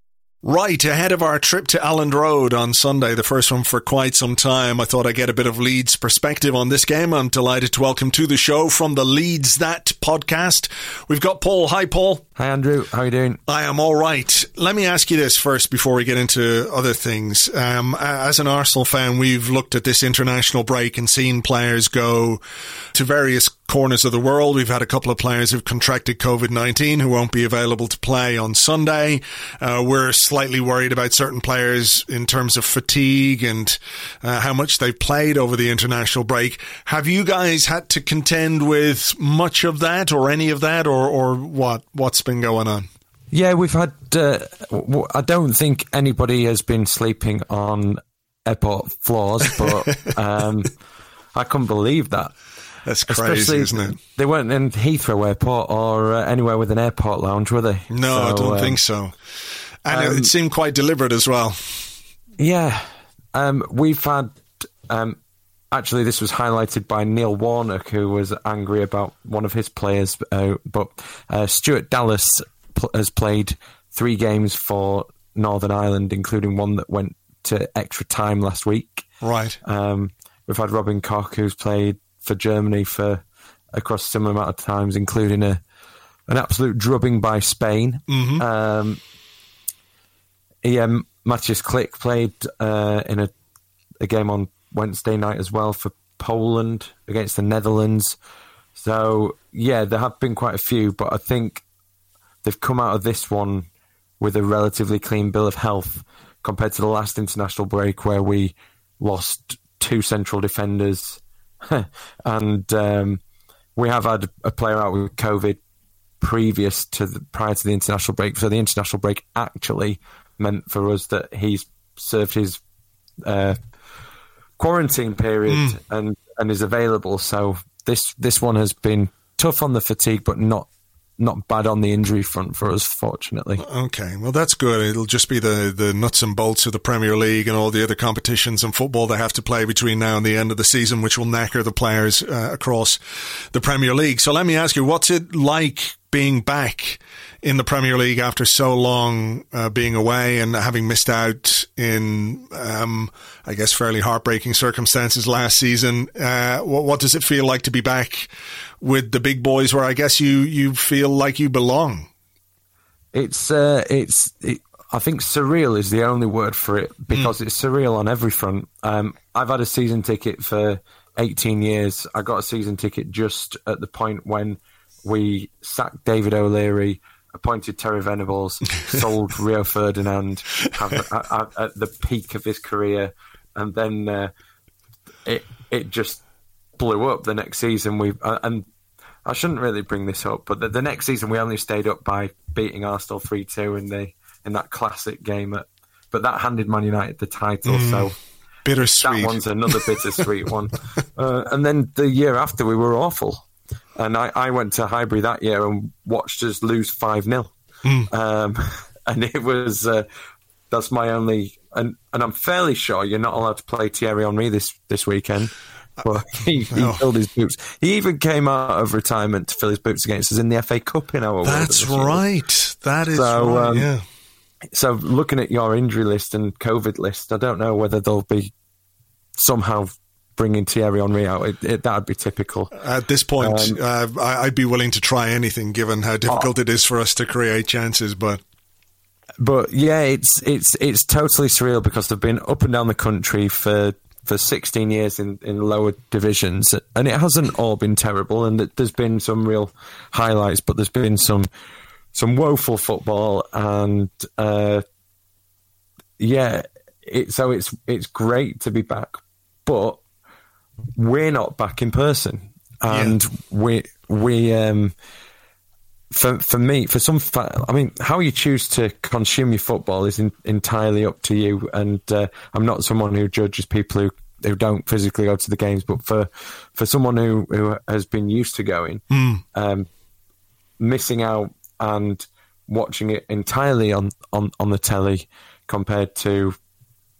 Speaker 4: Right, ahead of our trip to Elland Road on Sunday, the first one for quite some time, I thought I'd get a bit of Leeds perspective on this game. I'm delighted to welcome to the show from the Leeds That podcast. We've got Paul. Hi, Paul.
Speaker 8: Hi, Andrew. How are you doing?
Speaker 4: I am all right. Let me ask you this first before we get into other things. Um, as an Arsenal fan, we've looked at this international break and seen players go to various corners of the world. We've had a couple of players who've contracted covid nineteen who won't be available to play on Sunday. Uh, we're slightly worried about certain players in terms of fatigue and uh, how much they've played over the international break. Have you guys had to contend with much of that or any of that, or, or what? What's been going on?
Speaker 8: Yeah, we've had... Uh, I don't think anybody has been sleeping on airport floors, but um, I couldn't believe that.
Speaker 4: That's crazy,
Speaker 8: Especially,
Speaker 4: isn't it?
Speaker 8: They weren't in Heathrow Airport or uh, anywhere with an airport lounge, were they?
Speaker 4: No,
Speaker 8: so,
Speaker 4: I don't
Speaker 8: um,
Speaker 4: think so. And
Speaker 8: um,
Speaker 4: it seemed quite deliberate as well.
Speaker 8: Yeah. Um, we've had... Um, actually, this was highlighted by Neil Warnock, who was angry about one of his players. Uh, but uh, Stuart Dallas pl- has played three games for Northern Ireland, including one that went to extra time last week.
Speaker 4: Right.
Speaker 8: Um, we've had Robin Koch, who's played for Germany for across a similar amount of times, including a an absolute drubbing by Spain.
Speaker 4: Mm-hmm.
Speaker 8: Um, yeah, Matthias Klich played uh, in a, a game on Wednesday night as well for Poland against the Netherlands. So, yeah, there have been quite a few, but I think they've come out of this one with a relatively clean bill of health compared to the last international break where we lost two central defenders. and um, we have had a player out with COVID previous to the, prior to the international break. So the international break actually meant for us that he's served his uh, quarantine period mm. and, and is available. So this this one has been tough on the fatigue, but not not bad on the injury front for us, fortunately.
Speaker 4: Okay, well, that's good. It'll just be the, the nuts and bolts of the Premier League and all the other competitions and football they have to play between now and the end of the season, which will knacker the players uh, across the Premier League. So let me ask you, what's it like being back in the Premier League after so long uh, being away and having missed out in, um, I guess, fairly heartbreaking circumstances last season? Uh, what, what does it feel like to be back with the big boys where I guess you, you feel like you belong?
Speaker 8: It's, uh, it's, it, I think surreal is the only word for it because mm. it's surreal on every front. Um, I've had a season ticket for eighteen years. I got a season ticket just at the point when we sacked David O'Leary, appointed Terry Venables, sold Rio Ferdinand have, at, at, at the peak of his career, and then uh, it it just blew up the next season. We uh, and I shouldn't really bring this up, but the, the next season we only stayed up by beating Arsenal three two in the in that classic game. At, but that handed Man United the title, mm, so
Speaker 4: bittersweet.
Speaker 8: That one's another bittersweet one. Uh, and then the year after we were awful. And I, I went to Highbury that year and watched us lose five nil. Mm. Um, and it was, uh, that's my only, and, and I'm fairly sure you're not allowed to play Thierry Henry this, this weekend. But he, he no. filled his boots. He even came out of retirement to fill his boots against us in the F A Cup in our
Speaker 4: That's right. That is
Speaker 8: so,
Speaker 4: right,
Speaker 8: um,
Speaker 4: yeah.
Speaker 8: So looking at your injury list and COVID list, I don't know whether they'll be somehow bringing Thierry Henry out. It, it, that would be typical.
Speaker 4: At this point,
Speaker 8: um,
Speaker 4: uh, I'd be willing to try anything given how difficult oh, it is for us to create chances, but...
Speaker 8: But yeah, it's it's it's totally surreal because they've been up and down the country for, for sixteen years in, in lower divisions, and it hasn't all been terrible, and there's been some real highlights, but there's been some some woeful football, and uh, yeah, it, so it's it's great to be back, but we're not back in person, and yeah. we we um for for me for some fa- I mean how you choose to consume your football is in, entirely up to you, and uh, I'm not someone who judges people who, who don't physically go to the games, but for for someone who, who has been used to going, mm. um, missing out and watching it entirely on, on, on the telly compared to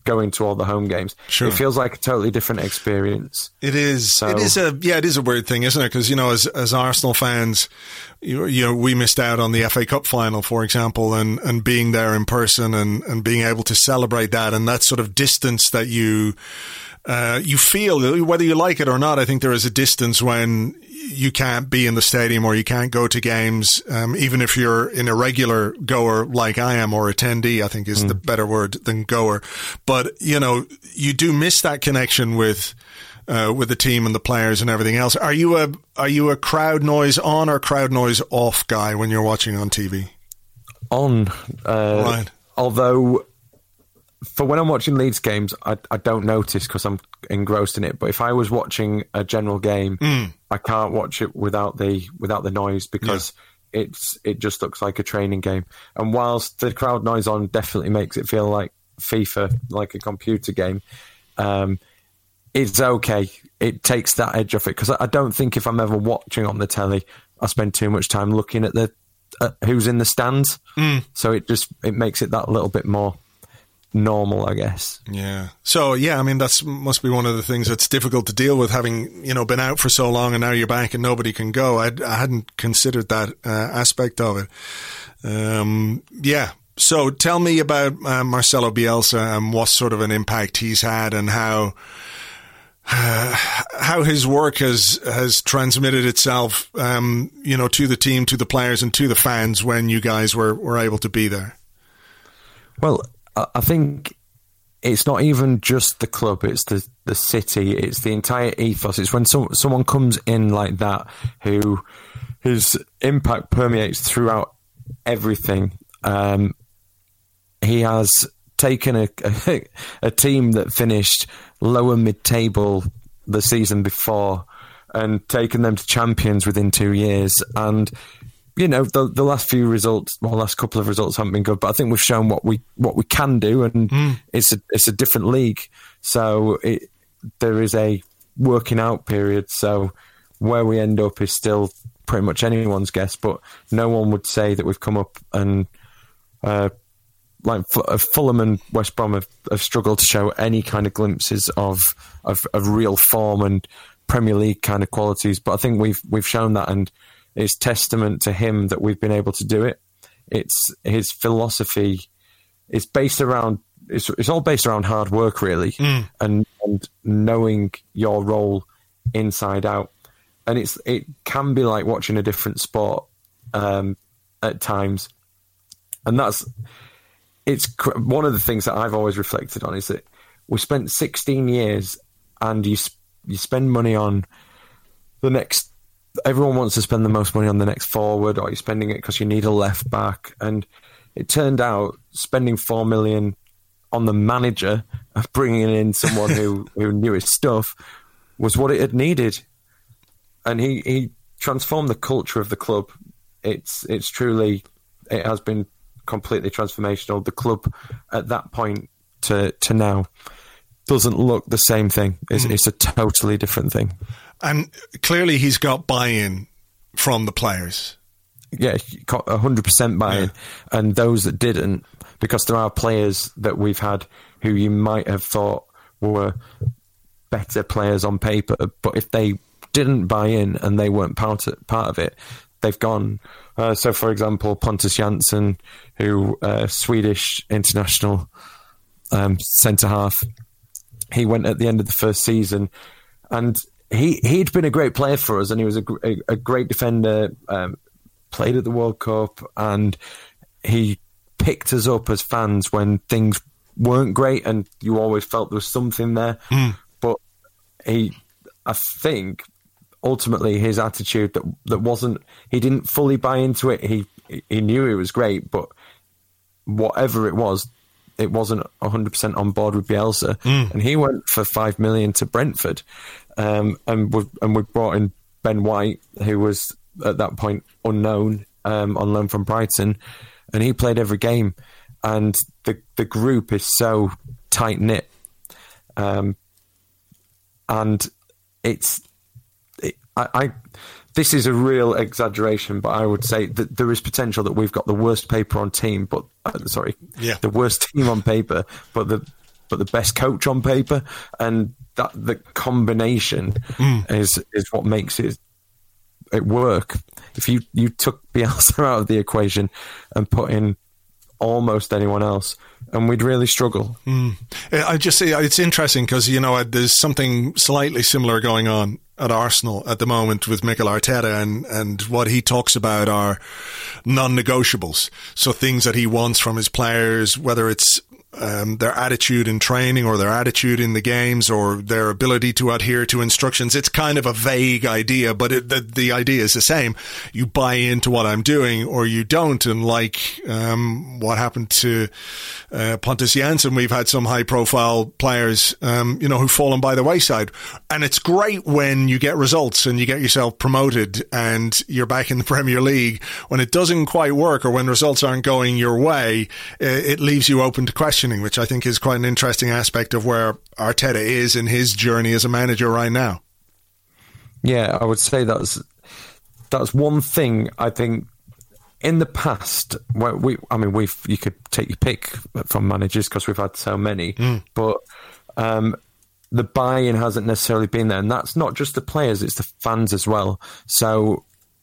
Speaker 8: going to all the home games.
Speaker 4: Sure.
Speaker 8: It feels like a totally different experience.
Speaker 4: It is.
Speaker 8: So,
Speaker 4: it is a yeah. It is a weird thing, isn't it? Because you know, as as Arsenal fans, you, you know, we missed out on the F A Cup final, for example, and, and being there in person and, and being able to celebrate that and that sort of distance that you uh, you feel, whether you like it or not. I think there is a distance when you can't be in the stadium or you can't go to games, um, even if you're an irregular goer like I am, or attendee, I think is mm. the better word than goer. But, you know, you do miss that connection with uh, with the team and the players and everything else. Are you a are you a crowd noise on or crowd noise off guy when you're watching on T V?
Speaker 8: On. Uh,
Speaker 4: right.
Speaker 8: Although, for when I'm watching Leeds games, I, I don't notice because I'm engrossed in it. But if I was watching a general game, mm. I can't watch it without the without the noise because yeah. it's it just looks like a training game. And whilst the crowd noise on definitely makes it feel like FIFA, like a computer game, um, it's okay. It takes that edge off it because I, I don't think if I'm ever watching on the telly, I spend too much time looking at the uh, who's in the stands. Mm. So it just it makes it that little bit more normal, I guess.
Speaker 4: Yeah. So yeah, I mean that's must be one of the things that's difficult to deal with, having you know been out for so long and now you're back and nobody can go. I, I hadn't considered that uh, aspect of it. Um, yeah. So tell me about uh, Marcelo Bielsa and what sort of an impact he's had and how uh, how his work has has transmitted itself, um, you know, to the team, to the players, and to the fans when you guys were were able to be there.
Speaker 8: Well, I think it's not even just the club, it's the, the city, it's the entire ethos. It's when some, someone comes in like that who whose impact permeates throughout everything. Um, he has taken a, a, a team that finished lower mid-table the season before and taken them to champions within two years. And you know, the the last few results, well, last couple of results haven't been good, but I think we've shown what we what we can do, and mm. it's a it's a different league. So it, there is a working out period. So where we end up is still pretty much anyone's guess, but no one would say that we've come up and uh, like Fulham and West Brom have, have struggled to show any kind of glimpses of, of of real form and Premier League kind of qualities. But I think we've we've shown that, and it's testament to him that we've been able to do it. It's his philosophy. It's based around. It's, it's all based around hard work, really, mm. and and knowing your role inside out. And it's it can be like watching a different sport um, at times, and that's it's one of the things that I've always reflected on is that we spent sixteen years, and you you spend money on the next. Everyone wants to spend the most money on the next forward, or you're spending it because you need a left back. And it turned out spending four million on the manager, bringing in someone who, who knew his stuff, was what it had needed. And he, he transformed the culture of the club. It's it's truly, it has been completely transformational. The club at that point to to now doesn't look the same thing. It's, mm. it's a totally different thing.
Speaker 4: And clearly he's got buy-in from the players.
Speaker 8: Yeah, one hundred percent buy-in. Yeah. And those that didn't, because there are players that we've had who you might have thought were better players on paper, but if they didn't buy in and they weren't part of, part of it, they've gone. Uh, so, for example, Pontus Jansson, who uh, Swedish international um, centre-half, he went at the end of the first season, and He he'd been a great player for us, and he was a, a, a great defender. Um, played at the World Cup, and he picked us up as fans when things weren't great, and you always felt there was something there. Mm. But he, I think, ultimately his attitude that that wasn't. He didn't fully buy into it. He he knew it was great, but whatever it was, it wasn't one hundred percent on board with Bielsa, mm. and he went for five million to Brentford. Um, and we and we brought in Ben White, who was at that point unknown, um, on loan from Brighton, and he played every game. And the the group is so tight knit, um, and it's it, I, I. This is a real exaggeration, but I would say that there is potential that we've got the worst paper on team, but uh, sorry,
Speaker 4: yeah.
Speaker 8: the worst team on paper, but the but the best coach on paper, and that the combination mm. is is what makes it it work. If you, you took Bielsa out of the equation and put in almost anyone else, and we'd really struggle.
Speaker 4: Mm. I just say it's interesting because, you know, there's something slightly similar going on at Arsenal at the moment with Mikel Arteta, and, and what he talks about are non-negotiables. So things that he wants from his players, whether it's Um, their attitude in training or their attitude in the games or their ability to adhere to instructions. It's kind of a vague idea, but it, the, the idea is the same. You buy into what I'm doing or you don't. And like um, what happened to uh, Pontus Jansson, we've had some high profile players um, you know, who've fallen by the wayside. And it's great when you get results and you get yourself promoted and you're back in the Premier League. When it doesn't quite work or when results aren't going your way, it leaves you open to question, which I think is quite an interesting aspect of where Arteta is in his journey as a manager right now.
Speaker 8: Yeah, I would say that's that's one thing. I think in the past, where we, I mean, we've you could take your pick from managers because we've had so many, mm. but um, the buy-in hasn't necessarily been there, and that's not just the players; it's the fans as well. So,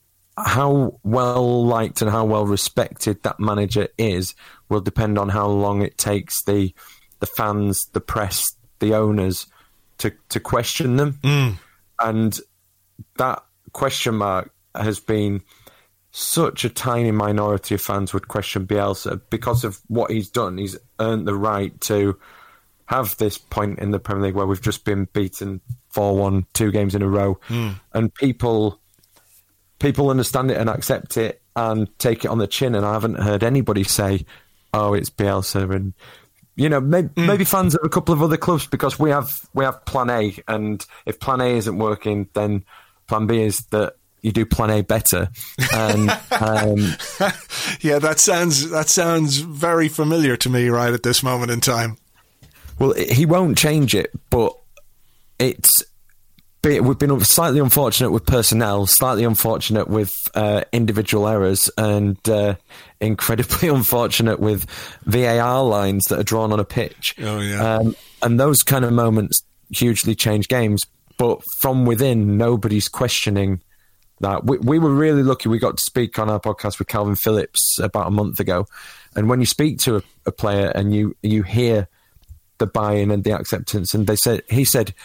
Speaker 8: how well liked and how well respected that manager is will depend on how long it takes the the fans, the press, the owners to to question them. Mm. And that question mark has been such a tiny minority of fans would question Bielsa because of what he's done. He's earned the right to have this point in the Premier League where we've just been beaten four one, two games in a row. Mm. And people people understand it and accept it and take it on the chin. And I haven't heard anybody say, oh, it's Bielsa, and you know, maybe, mm. maybe fans of a couple of other clubs, because we have we have Plan A, and if Plan A isn't working, then Plan B is that you do Plan A better. And um,
Speaker 4: yeah, that sounds that sounds very familiar to me right at this moment in time.
Speaker 8: Well, he won't change it, but it's. We've been slightly unfortunate with personnel, slightly unfortunate with uh, individual errors, and uh, incredibly unfortunate with V A R lines that are drawn on a pitch.
Speaker 4: Oh, yeah.
Speaker 8: Um, and those kind of moments hugely change games. But from within, nobody's questioning that. We, we were really lucky. We got to speak on our podcast with Calvin Phillips about a month ago. And when you speak to a, a player and you, you hear the buy-in and the acceptance, and they said, he said,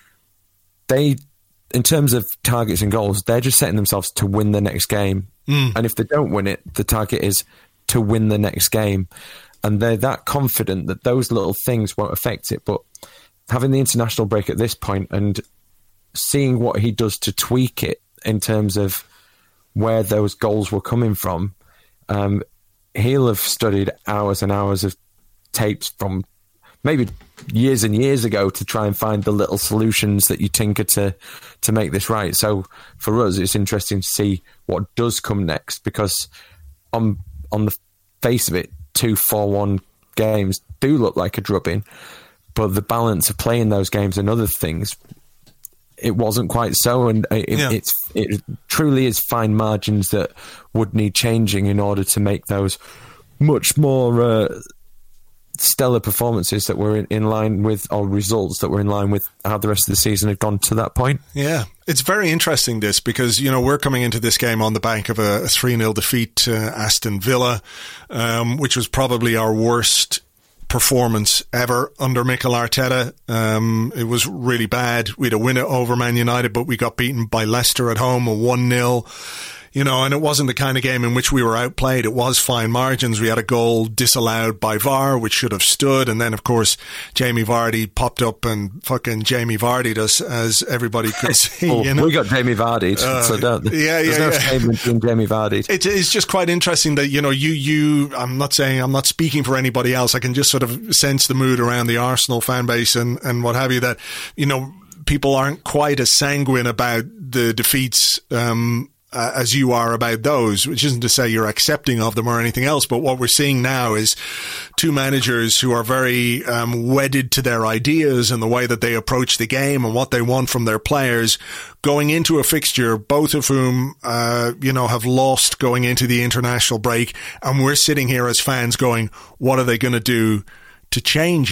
Speaker 8: they, in terms of targets and goals, they're just setting themselves to win the next game. Mm. And if they don't win it, the target is to win the next game. And they're that confident that those little things won't affect it. But having the international break at this point and seeing what he does to tweak it in terms of where those goals were coming from, um, he'll have studied hours and hours of tapes from maybe years and years ago to try and find the little solutions that you tinker to to make this right. So for us, it's interesting to see what does come next, because on on the face of it, two four one games do look like a drubbing, but the balance of playing those games and other things, it wasn't quite so, and it, yeah. it's it truly is fine margins that would need changing in order to make those much more uh, stellar performances that were in, in line with, or results that were in line with how the rest of the season had gone to that point.
Speaker 4: Yeah, it's very interesting this, because, you know, we're coming into this game on the bank of a, a three nil defeat to Aston Villa, um, which was probably our worst performance ever under Mikel Arteta. Um, it was really bad. We had a win over Man United, but we got beaten by Leicester at home, a one nil. You know, and it wasn't the kind of game in which we were outplayed. It was fine margins. We had a goal disallowed by V A R, which should have stood. And then, of course, Jamie Vardy popped up and fucking Jamie Vardy'd us, as everybody could see.
Speaker 8: Oh,
Speaker 4: you know?
Speaker 8: We got Jamie Vardy'd. Uh, so don't,
Speaker 4: yeah, yeah,
Speaker 8: there's no
Speaker 4: yeah.
Speaker 8: statement being Jamie Vardy'd.
Speaker 4: It, it's just quite interesting that, you know, you, you, I'm not saying, I'm not speaking for anybody else. I can just sort of sense the mood around the Arsenal fan base and, and what have you, that, you know, people aren't quite as sanguine about the defeats, um, Uh, as you are about those, which isn't to say you're accepting of them or anything else, but what we're seeing now is two managers who are very um, wedded to their ideas and the way that they approach the game and what they want from their players going into a fixture, both of whom, uh, you know, have lost going into the international break. And we're sitting here as fans going, what are they going to do to change it?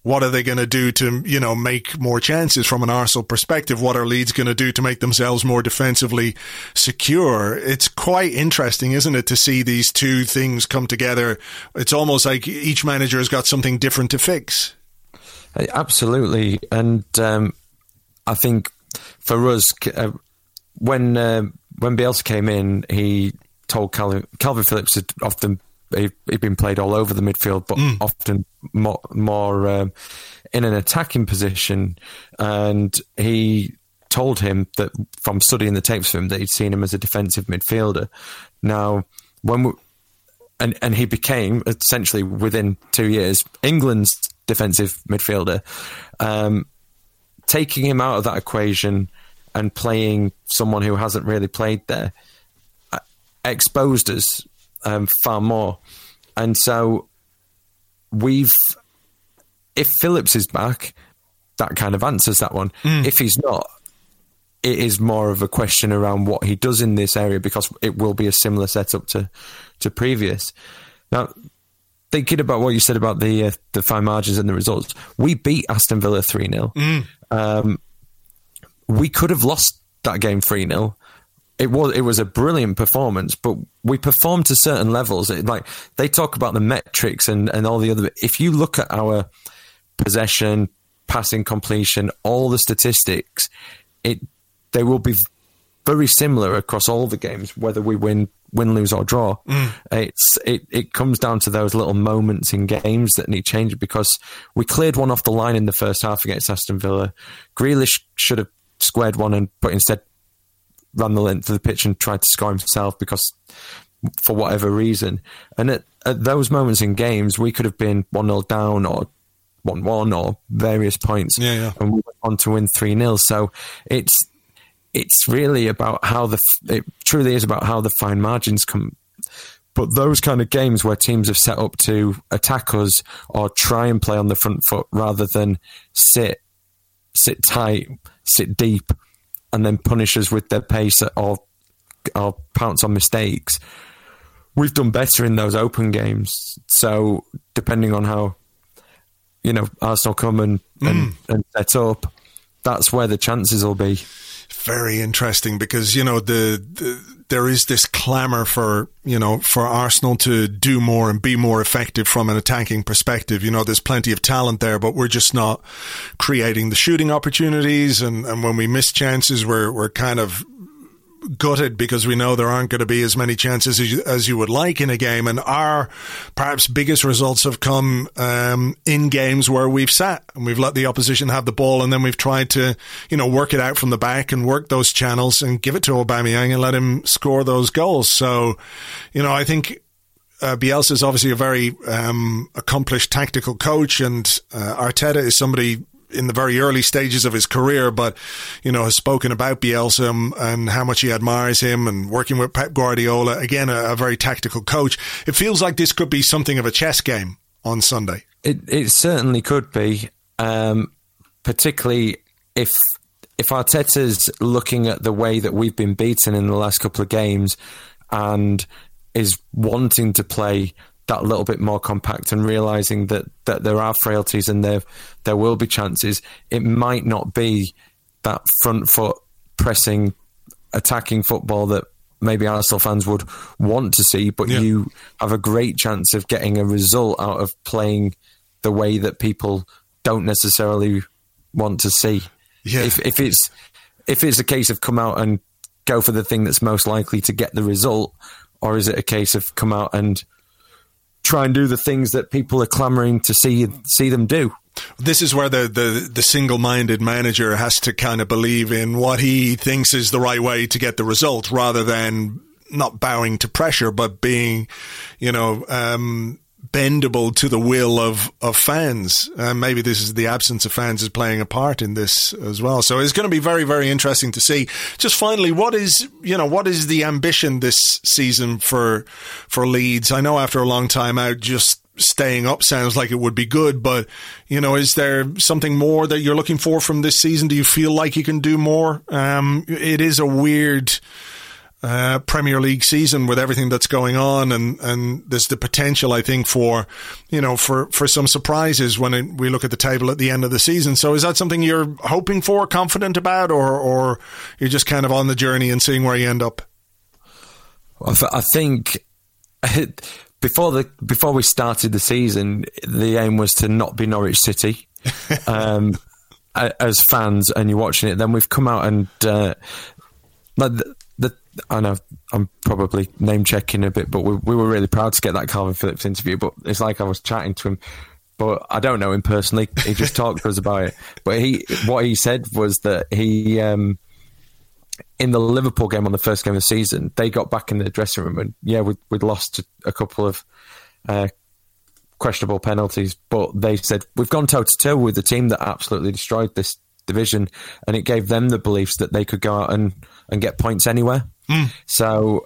Speaker 4: What are they going to do to, you know, make more chances from an Arsenal perspective? What are Leeds going to do to make themselves more defensively secure? It's quite interesting, isn't it, to see these two things come together? It's almost like each manager has got something different to fix.
Speaker 8: Absolutely. And um, I think for us, uh, when uh, when Bielsa came in, he told Calvin, Calvin Phillips had often He'd, he'd been played all over the midfield, but mm. often more, more um, in an attacking position. And he told him that from studying the tapes of him that he'd seen him as a defensive midfielder. Now, when we, and and he became essentially within two years England's defensive midfielder. Um, taking him out of that equation and playing someone who hasn't really played there uh, exposed us Um, far more. And so we've, if Phillips is back, that kind of answers that one. Mm. If he's not, it is more of a question around what he does in this area, because it will be a similar setup to, to previous. Now, thinking about what you said about the uh, the fine margins and the results, we beat Aston Villa three nil. Mm. Um, we could have lost that game three nil. It was it was a brilliant performance, but we performed to certain levels. It, like they talk about the metrics and, and all the other. If you look at our possession, passing completion, all the statistics, it they will be very similar across all the games, whether we win, win, lose or draw. Mm. It's it it comes down to those little moments in games that need changing, because we cleared one off the line in the first half against Aston Villa. Grealish should have squared one, and but instead ran the length of the pitch and tried to score himself because for whatever reason. And at, at those moments in games, we could have been one nil down or one one or various points.
Speaker 4: Yeah, yeah.
Speaker 8: And we went on to win three nil. So it's it's really about how the, it truly is about how the fine margins come. But those kind of games where teams have set up to attack us or try and play on the front foot rather than sit, sit tight, sit deep, and then punish us with their pace or, or pounce on mistakes. We've done better in those open games. So depending on how, you know, Arsenal come and, mm. and, and set up, that's where the chances will be.
Speaker 4: Very interesting, because, you know, the, the there is this clamour for, you know, for Arsenal to do more and be more effective from an attacking perspective. You know, there's plenty of talent there, but we're just not creating the shooting opportunities. And, and when we miss chances, we're, we're kind of gutted because we know there aren't going to be as many chances as you, as you would like in a game. And our perhaps biggest results have come um, in games where we've sat and we've let the opposition have the ball, and then we've tried to, you know, work it out from the back and work those channels and give it to Aubameyang and let him score those goals. So, you know, I think uh, Bielsa is obviously a very um, accomplished tactical coach, and uh, Arteta is somebody in the very early stages of his career, but, you know, has spoken about Bielsa and how much he admires him, and working with Pep Guardiola, again, a, a very tactical coach. It feels like this could be something of a chess game on Sunday.
Speaker 8: It, it certainly could be, um, particularly if if Arteta's looking at the way that we've been beaten in the last couple of games and is wanting to play that little bit more compact and realising that, that there are frailties and there there will be chances. It might not be that front foot pressing, attacking football that maybe Arsenal fans would want to see, but yeah. you have a great chance of getting a result out of playing the way that people don't necessarily want to see.
Speaker 4: Yeah.
Speaker 8: If, if it's if it's a case of come out and go for the thing that's most likely to get the result, or is it a case of come out and try and do the things that people are clamouring to see see them do?
Speaker 4: This is where the, the, the single-minded manager has to kind of believe in what he thinks is the right way to get the result, rather than not bowing to pressure, but being, you know, um, bendable to the will of, of fans. And maybe this is the absence of fans is playing a part in this as well. So it's going to be very, very interesting to see. Just finally, what is, you know, what is the ambition this season for, for Leeds? I know after a long time out, just staying up sounds like it would be good, but, you know, is there something more that you're looking for from this season? Do you feel like you can do more? Um, it is a weird, uh, Premier League season with everything that's going on, and, and there's the potential, I think, for, you know, for, for some surprises when it, we look at the table at the end of the season. So is that something you're hoping for, confident about, or, or you're just kind of on the journey and seeing where you end up?
Speaker 8: Well, I think before the before we started the season, the aim was to not be Norwich City. um, as fans, and you're watching it, then we've come out and uh, the, the I know I'm probably name checking a bit, but we, we were really proud to get that Calvin Phillips interview. But it's like I was chatting to him, but I don't know him personally. He just talked to us about it. But he, what he said was that he, um, in the Liverpool game on the first game of the season, they got back in the dressing room, and yeah, we'd, we'd lost a couple of Uh, questionable penalties, but they said we've gone toe to toe with the team that absolutely destroyed this division, and it gave them the beliefs that they could go out and, and get points anywhere. Mm. So,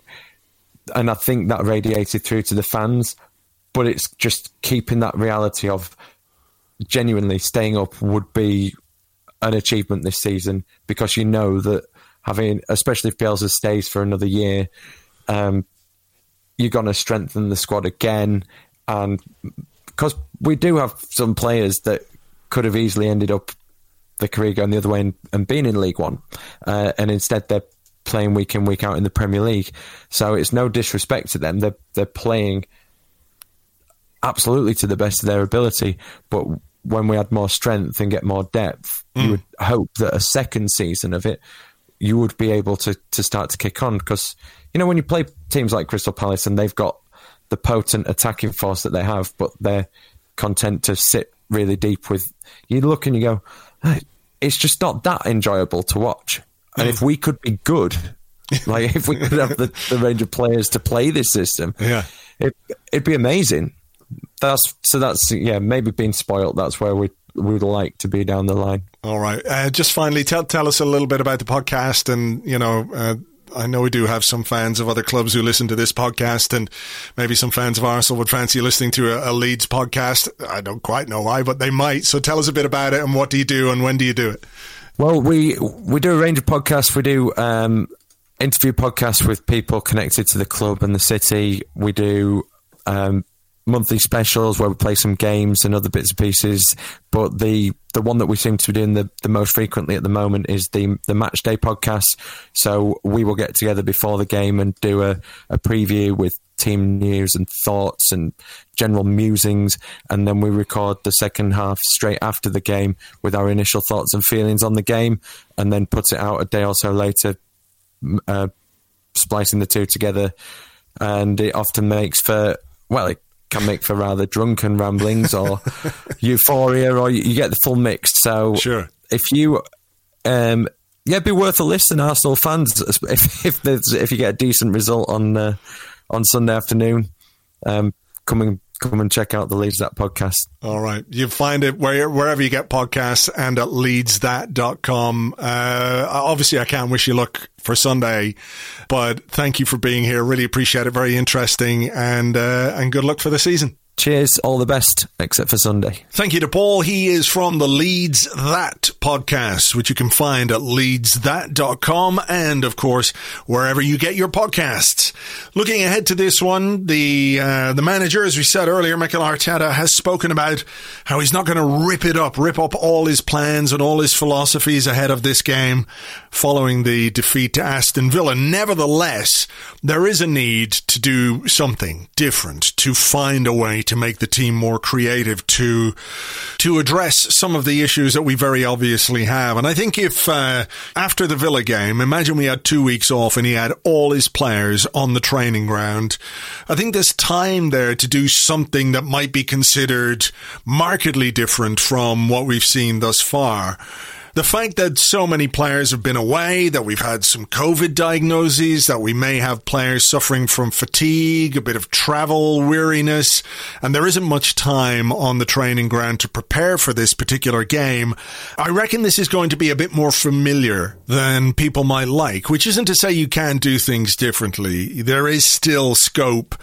Speaker 8: and I think that radiated through to the fans, but it's just keeping that reality of genuinely staying up would be an achievement this season, because you know that having, especially if Bielsa stays for another year, um, you're going to strengthen the squad again. And because we do have some players that could have easily ended up the career going the other way and, and being in League One, uh, and instead they're playing week in, week out in the Premier League. So it's no disrespect to them. They're, they're playing absolutely to the best of their ability. But when we add more strength and get more depth, mm. you would hope that a second season of it, you would be able to, to start to kick on. Because, you know, when you play teams like Crystal Palace and they've got the potent attacking force that they have, but they're content to sit really deep with, you look and you go, hey, it's just not that enjoyable to watch. And mm. if we could be good, like if we could have the, the range of players to play this system,
Speaker 4: yeah,
Speaker 8: it, it'd be amazing. That's so that's yeah, maybe being spoiled. That's where we we would like to be down the line.
Speaker 4: All right. Uh, just finally, tell tell us a little bit about the podcast, and you know. Uh, I know we do have some fans of other clubs who listen to this podcast, and maybe some fans of Arsenal would fancy listening to a, a Leeds podcast. I don't quite know why, but they might. So tell us a bit about it, and what do you do, and when do you do it?
Speaker 8: Well, we we do a range of podcasts. We do um, interview podcasts with people connected to the club and the city. We do um, monthly specials where we play some games and other bits and pieces. But the the one that we seem to be doing the, the most frequently at the moment is the the Match Day podcast. So we will get together before the game and do a, a preview with team news and thoughts and general musings, and then we record the second half straight after the game with our initial thoughts and feelings on the game, and then put it out a day or so later, uh, splicing the two together. And it often makes for, well, it can make for rather drunken ramblings or euphoria, or you, you get the full mix. So
Speaker 4: sure.
Speaker 8: if you um yeah it'd be worth a listen, Arsenal fans, if if there's if you get a decent result on uh, on Sunday afternoon, um come and come and check out the Leeds That podcast.
Speaker 4: All right. You find it where, wherever you get podcasts, and at leeds that dot com. Uh, obviously, I can't wish you luck for Sunday, but thank you for being here. Really appreciate it. Very interesting, and uh, and good luck for the season.
Speaker 8: Cheers. All the best, except for Sunday.
Speaker 4: Thank you to Paul. He is from the Leeds That podcast, which you can find at leeds that dot com and, of course, wherever you get your podcasts. Looking ahead to this one, the uh, the manager, as we said earlier, Mikel Arteta, has spoken about how he's not going to rip it up, rip up all his plans and all his philosophies ahead of this game following the defeat to Aston Villa. Nevertheless, there is a need to do something different, to find a way to make the team more creative, to to address some of the issues that we very obviously have. And I think if uh, after the Villa game, imagine we had two weeks off and he had all his players on the training ground, I think there's time there to do something that might be considered markedly different from what we've seen thus far. The fact that so many players have been away, that we've had some COVID diagnoses, that we may have players suffering from fatigue, a bit of travel weariness, and there isn't much time on the training ground to prepare for this particular game, I reckon this is going to be a bit more familiar than people might like, which isn't to say you can't do things differently. There is still scope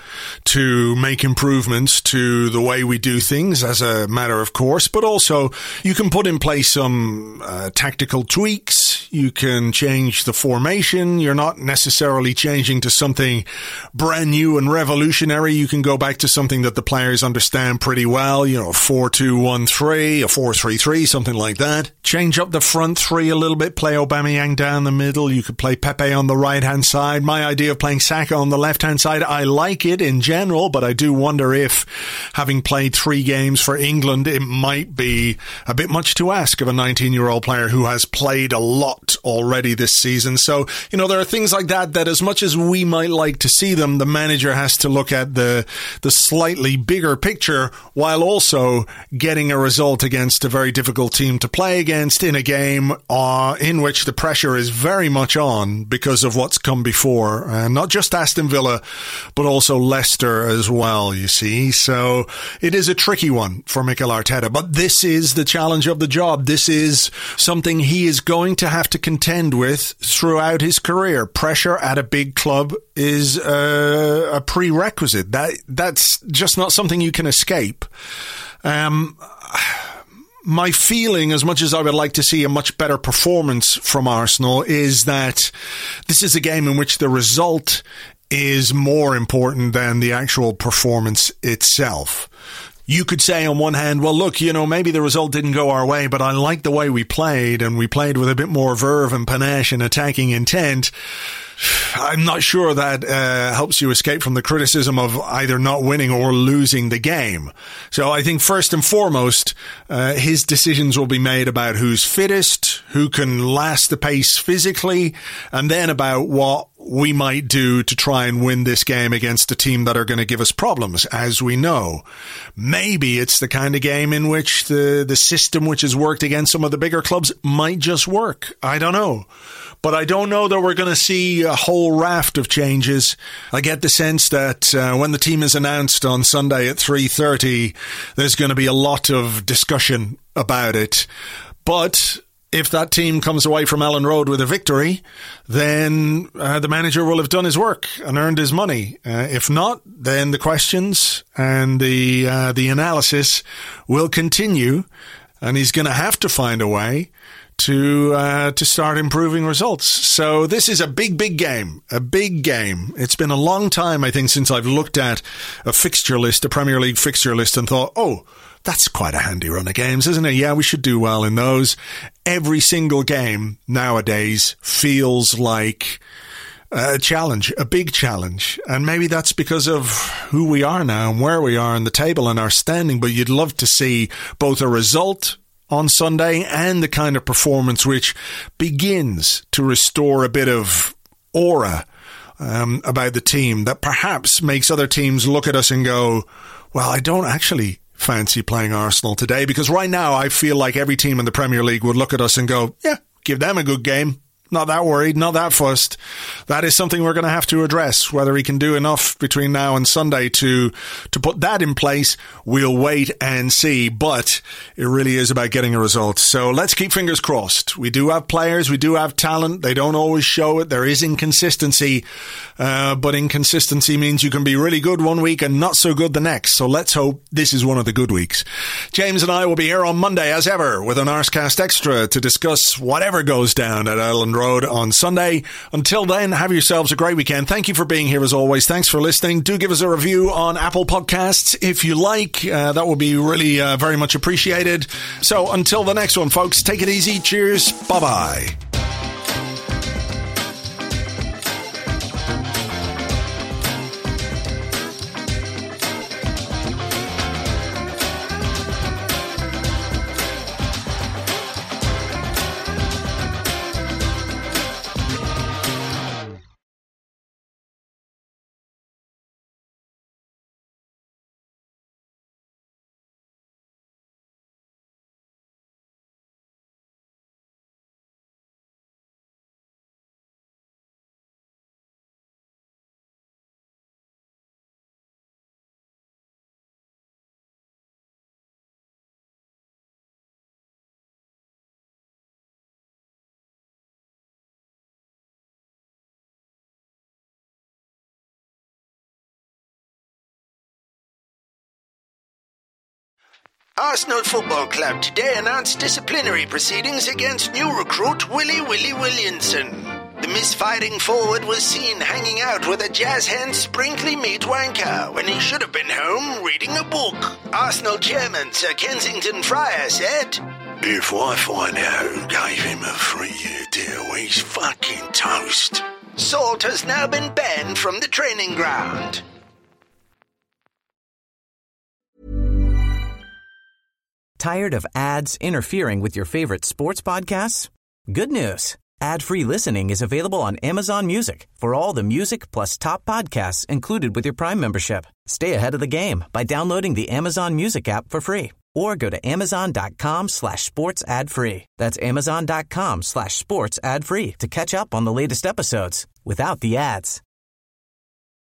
Speaker 4: to make improvements to the way we do things as a matter of course, but also you can put in place some uh, uh, tactical tweaks. You can change the formation. You're not necessarily changing to something brand new and revolutionary. You can go back to something that the players understand pretty well. You know, four two one three, a four three three, something like that. Change up the front three a little bit. Play Aubameyang down the middle. You could play Pepe on the right-hand side. My idea of playing Saka on the left-hand side, I like it in general, but I do wonder if, having played three games for England, it might be a bit much to ask of a nineteen-year-old player who has played a lot already this season. So, you know, there are things like that that as much as we might like to see them, the manager has to look at the the slightly bigger picture while also getting a result against a very difficult team to play against in a game uh, in which the pressure is very much on because of what's come before. Uh, not just Aston Villa, but also Leicester as well, you see. So it is a tricky one for Mikel Arteta, but this is the challenge of the job. This is something he is going to have to contend with throughout his career. Pressure at a big club is uh, a prerequisite. That that's just not something you can escape. Um, my feeling, as much as I would like to see a much better performance from Arsenal, is that this is a game in which the result is more important than the actual performance itself. You could say on one hand, well, look, you know, maybe the result didn't go our way, but I like the way we played, and we played with a bit more verve and panache and attacking intent. I'm not sure that uh, helps you escape from the criticism of either not winning or losing the game. So I think first and foremost, uh, his decisions will be made about who's fittest, who can last the pace physically, and then about what we might do to try and win this game against a team that are going to give us problems, as we know. Maybe it's the kind of game in which the, the system which has worked against some of the bigger clubs might just work. I don't know. But I don't know that we're going to see a whole raft of changes. I get the sense that uh, when the team is announced on Sunday at three thirty, there's going to be a lot of discussion about it. But if that team comes away from Ellen Road with a victory, then uh, the manager will have done his work and earned his money. Uh, if not, then the questions and the uh, the analysis will continue, and he's going to have to find a way to uh, to start improving results. So this is a big, big game, a big game. It's been a long time, I think, since I've looked at a fixture list, a Premier League fixture list, and thought, oh, that's quite a handy run of games, isn't it? Yeah, we should do well in those. Every single game nowadays feels like a challenge, a big challenge. And maybe that's because of who we are now and where we are in the table and our standing. But you'd love to see both a result on Sunday and the kind of performance which begins to restore a bit of aura um, about the team that perhaps makes other teams look at us and go, well, I don't actually fancy playing Arsenal today, because right now I feel like every team in the Premier League would look at us and go, yeah, give them a good game. Not that worried, not that fussed. That is something we're going to have to address. Whether he can do enough between now and Sunday to to put that in place, we'll wait and see. But it really is about getting a result. So let's keep fingers crossed. We do have players, we do have talent. They don't always show it. There is inconsistency. Uh, but inconsistency means you can be really good one week and not so good the next. So let's hope this is one of the good weeks. James and I will be here on Monday, as ever, with an Arscast Extra to discuss whatever goes down at Elland Road on Sunday. Until then, have yourselves a great weekend. Thank you for being here as always. Thanks for listening. Do give us a review on Apple Podcasts if you like. Uh, that would be really uh, very much appreciated. So until the next one, folks, take it easy. Cheers. Bye-bye.
Speaker 9: Arsenal Football Club today announced disciplinary proceedings against new recruit Willie Willie Williamson. The misfiring forward was seen hanging out with a jazz hand sprinkly meat wanker when he should have been home reading a book. Arsenal chairman Sir Kensington Fryer said, "If I find out who gave him a three-year deal, he's fucking toast." Salt has now been banned from the training ground.
Speaker 7: Tired of ads interfering with your favorite sports podcasts? Good news. Ad-free listening is available on Amazon Music for all the music plus top podcasts included with your Prime membership. Stay ahead of the game by downloading the Amazon Music app for free or go to amazon.com slash sports ad free. That's amazon.com slash sports ad free to catch up on the latest episodes without the ads.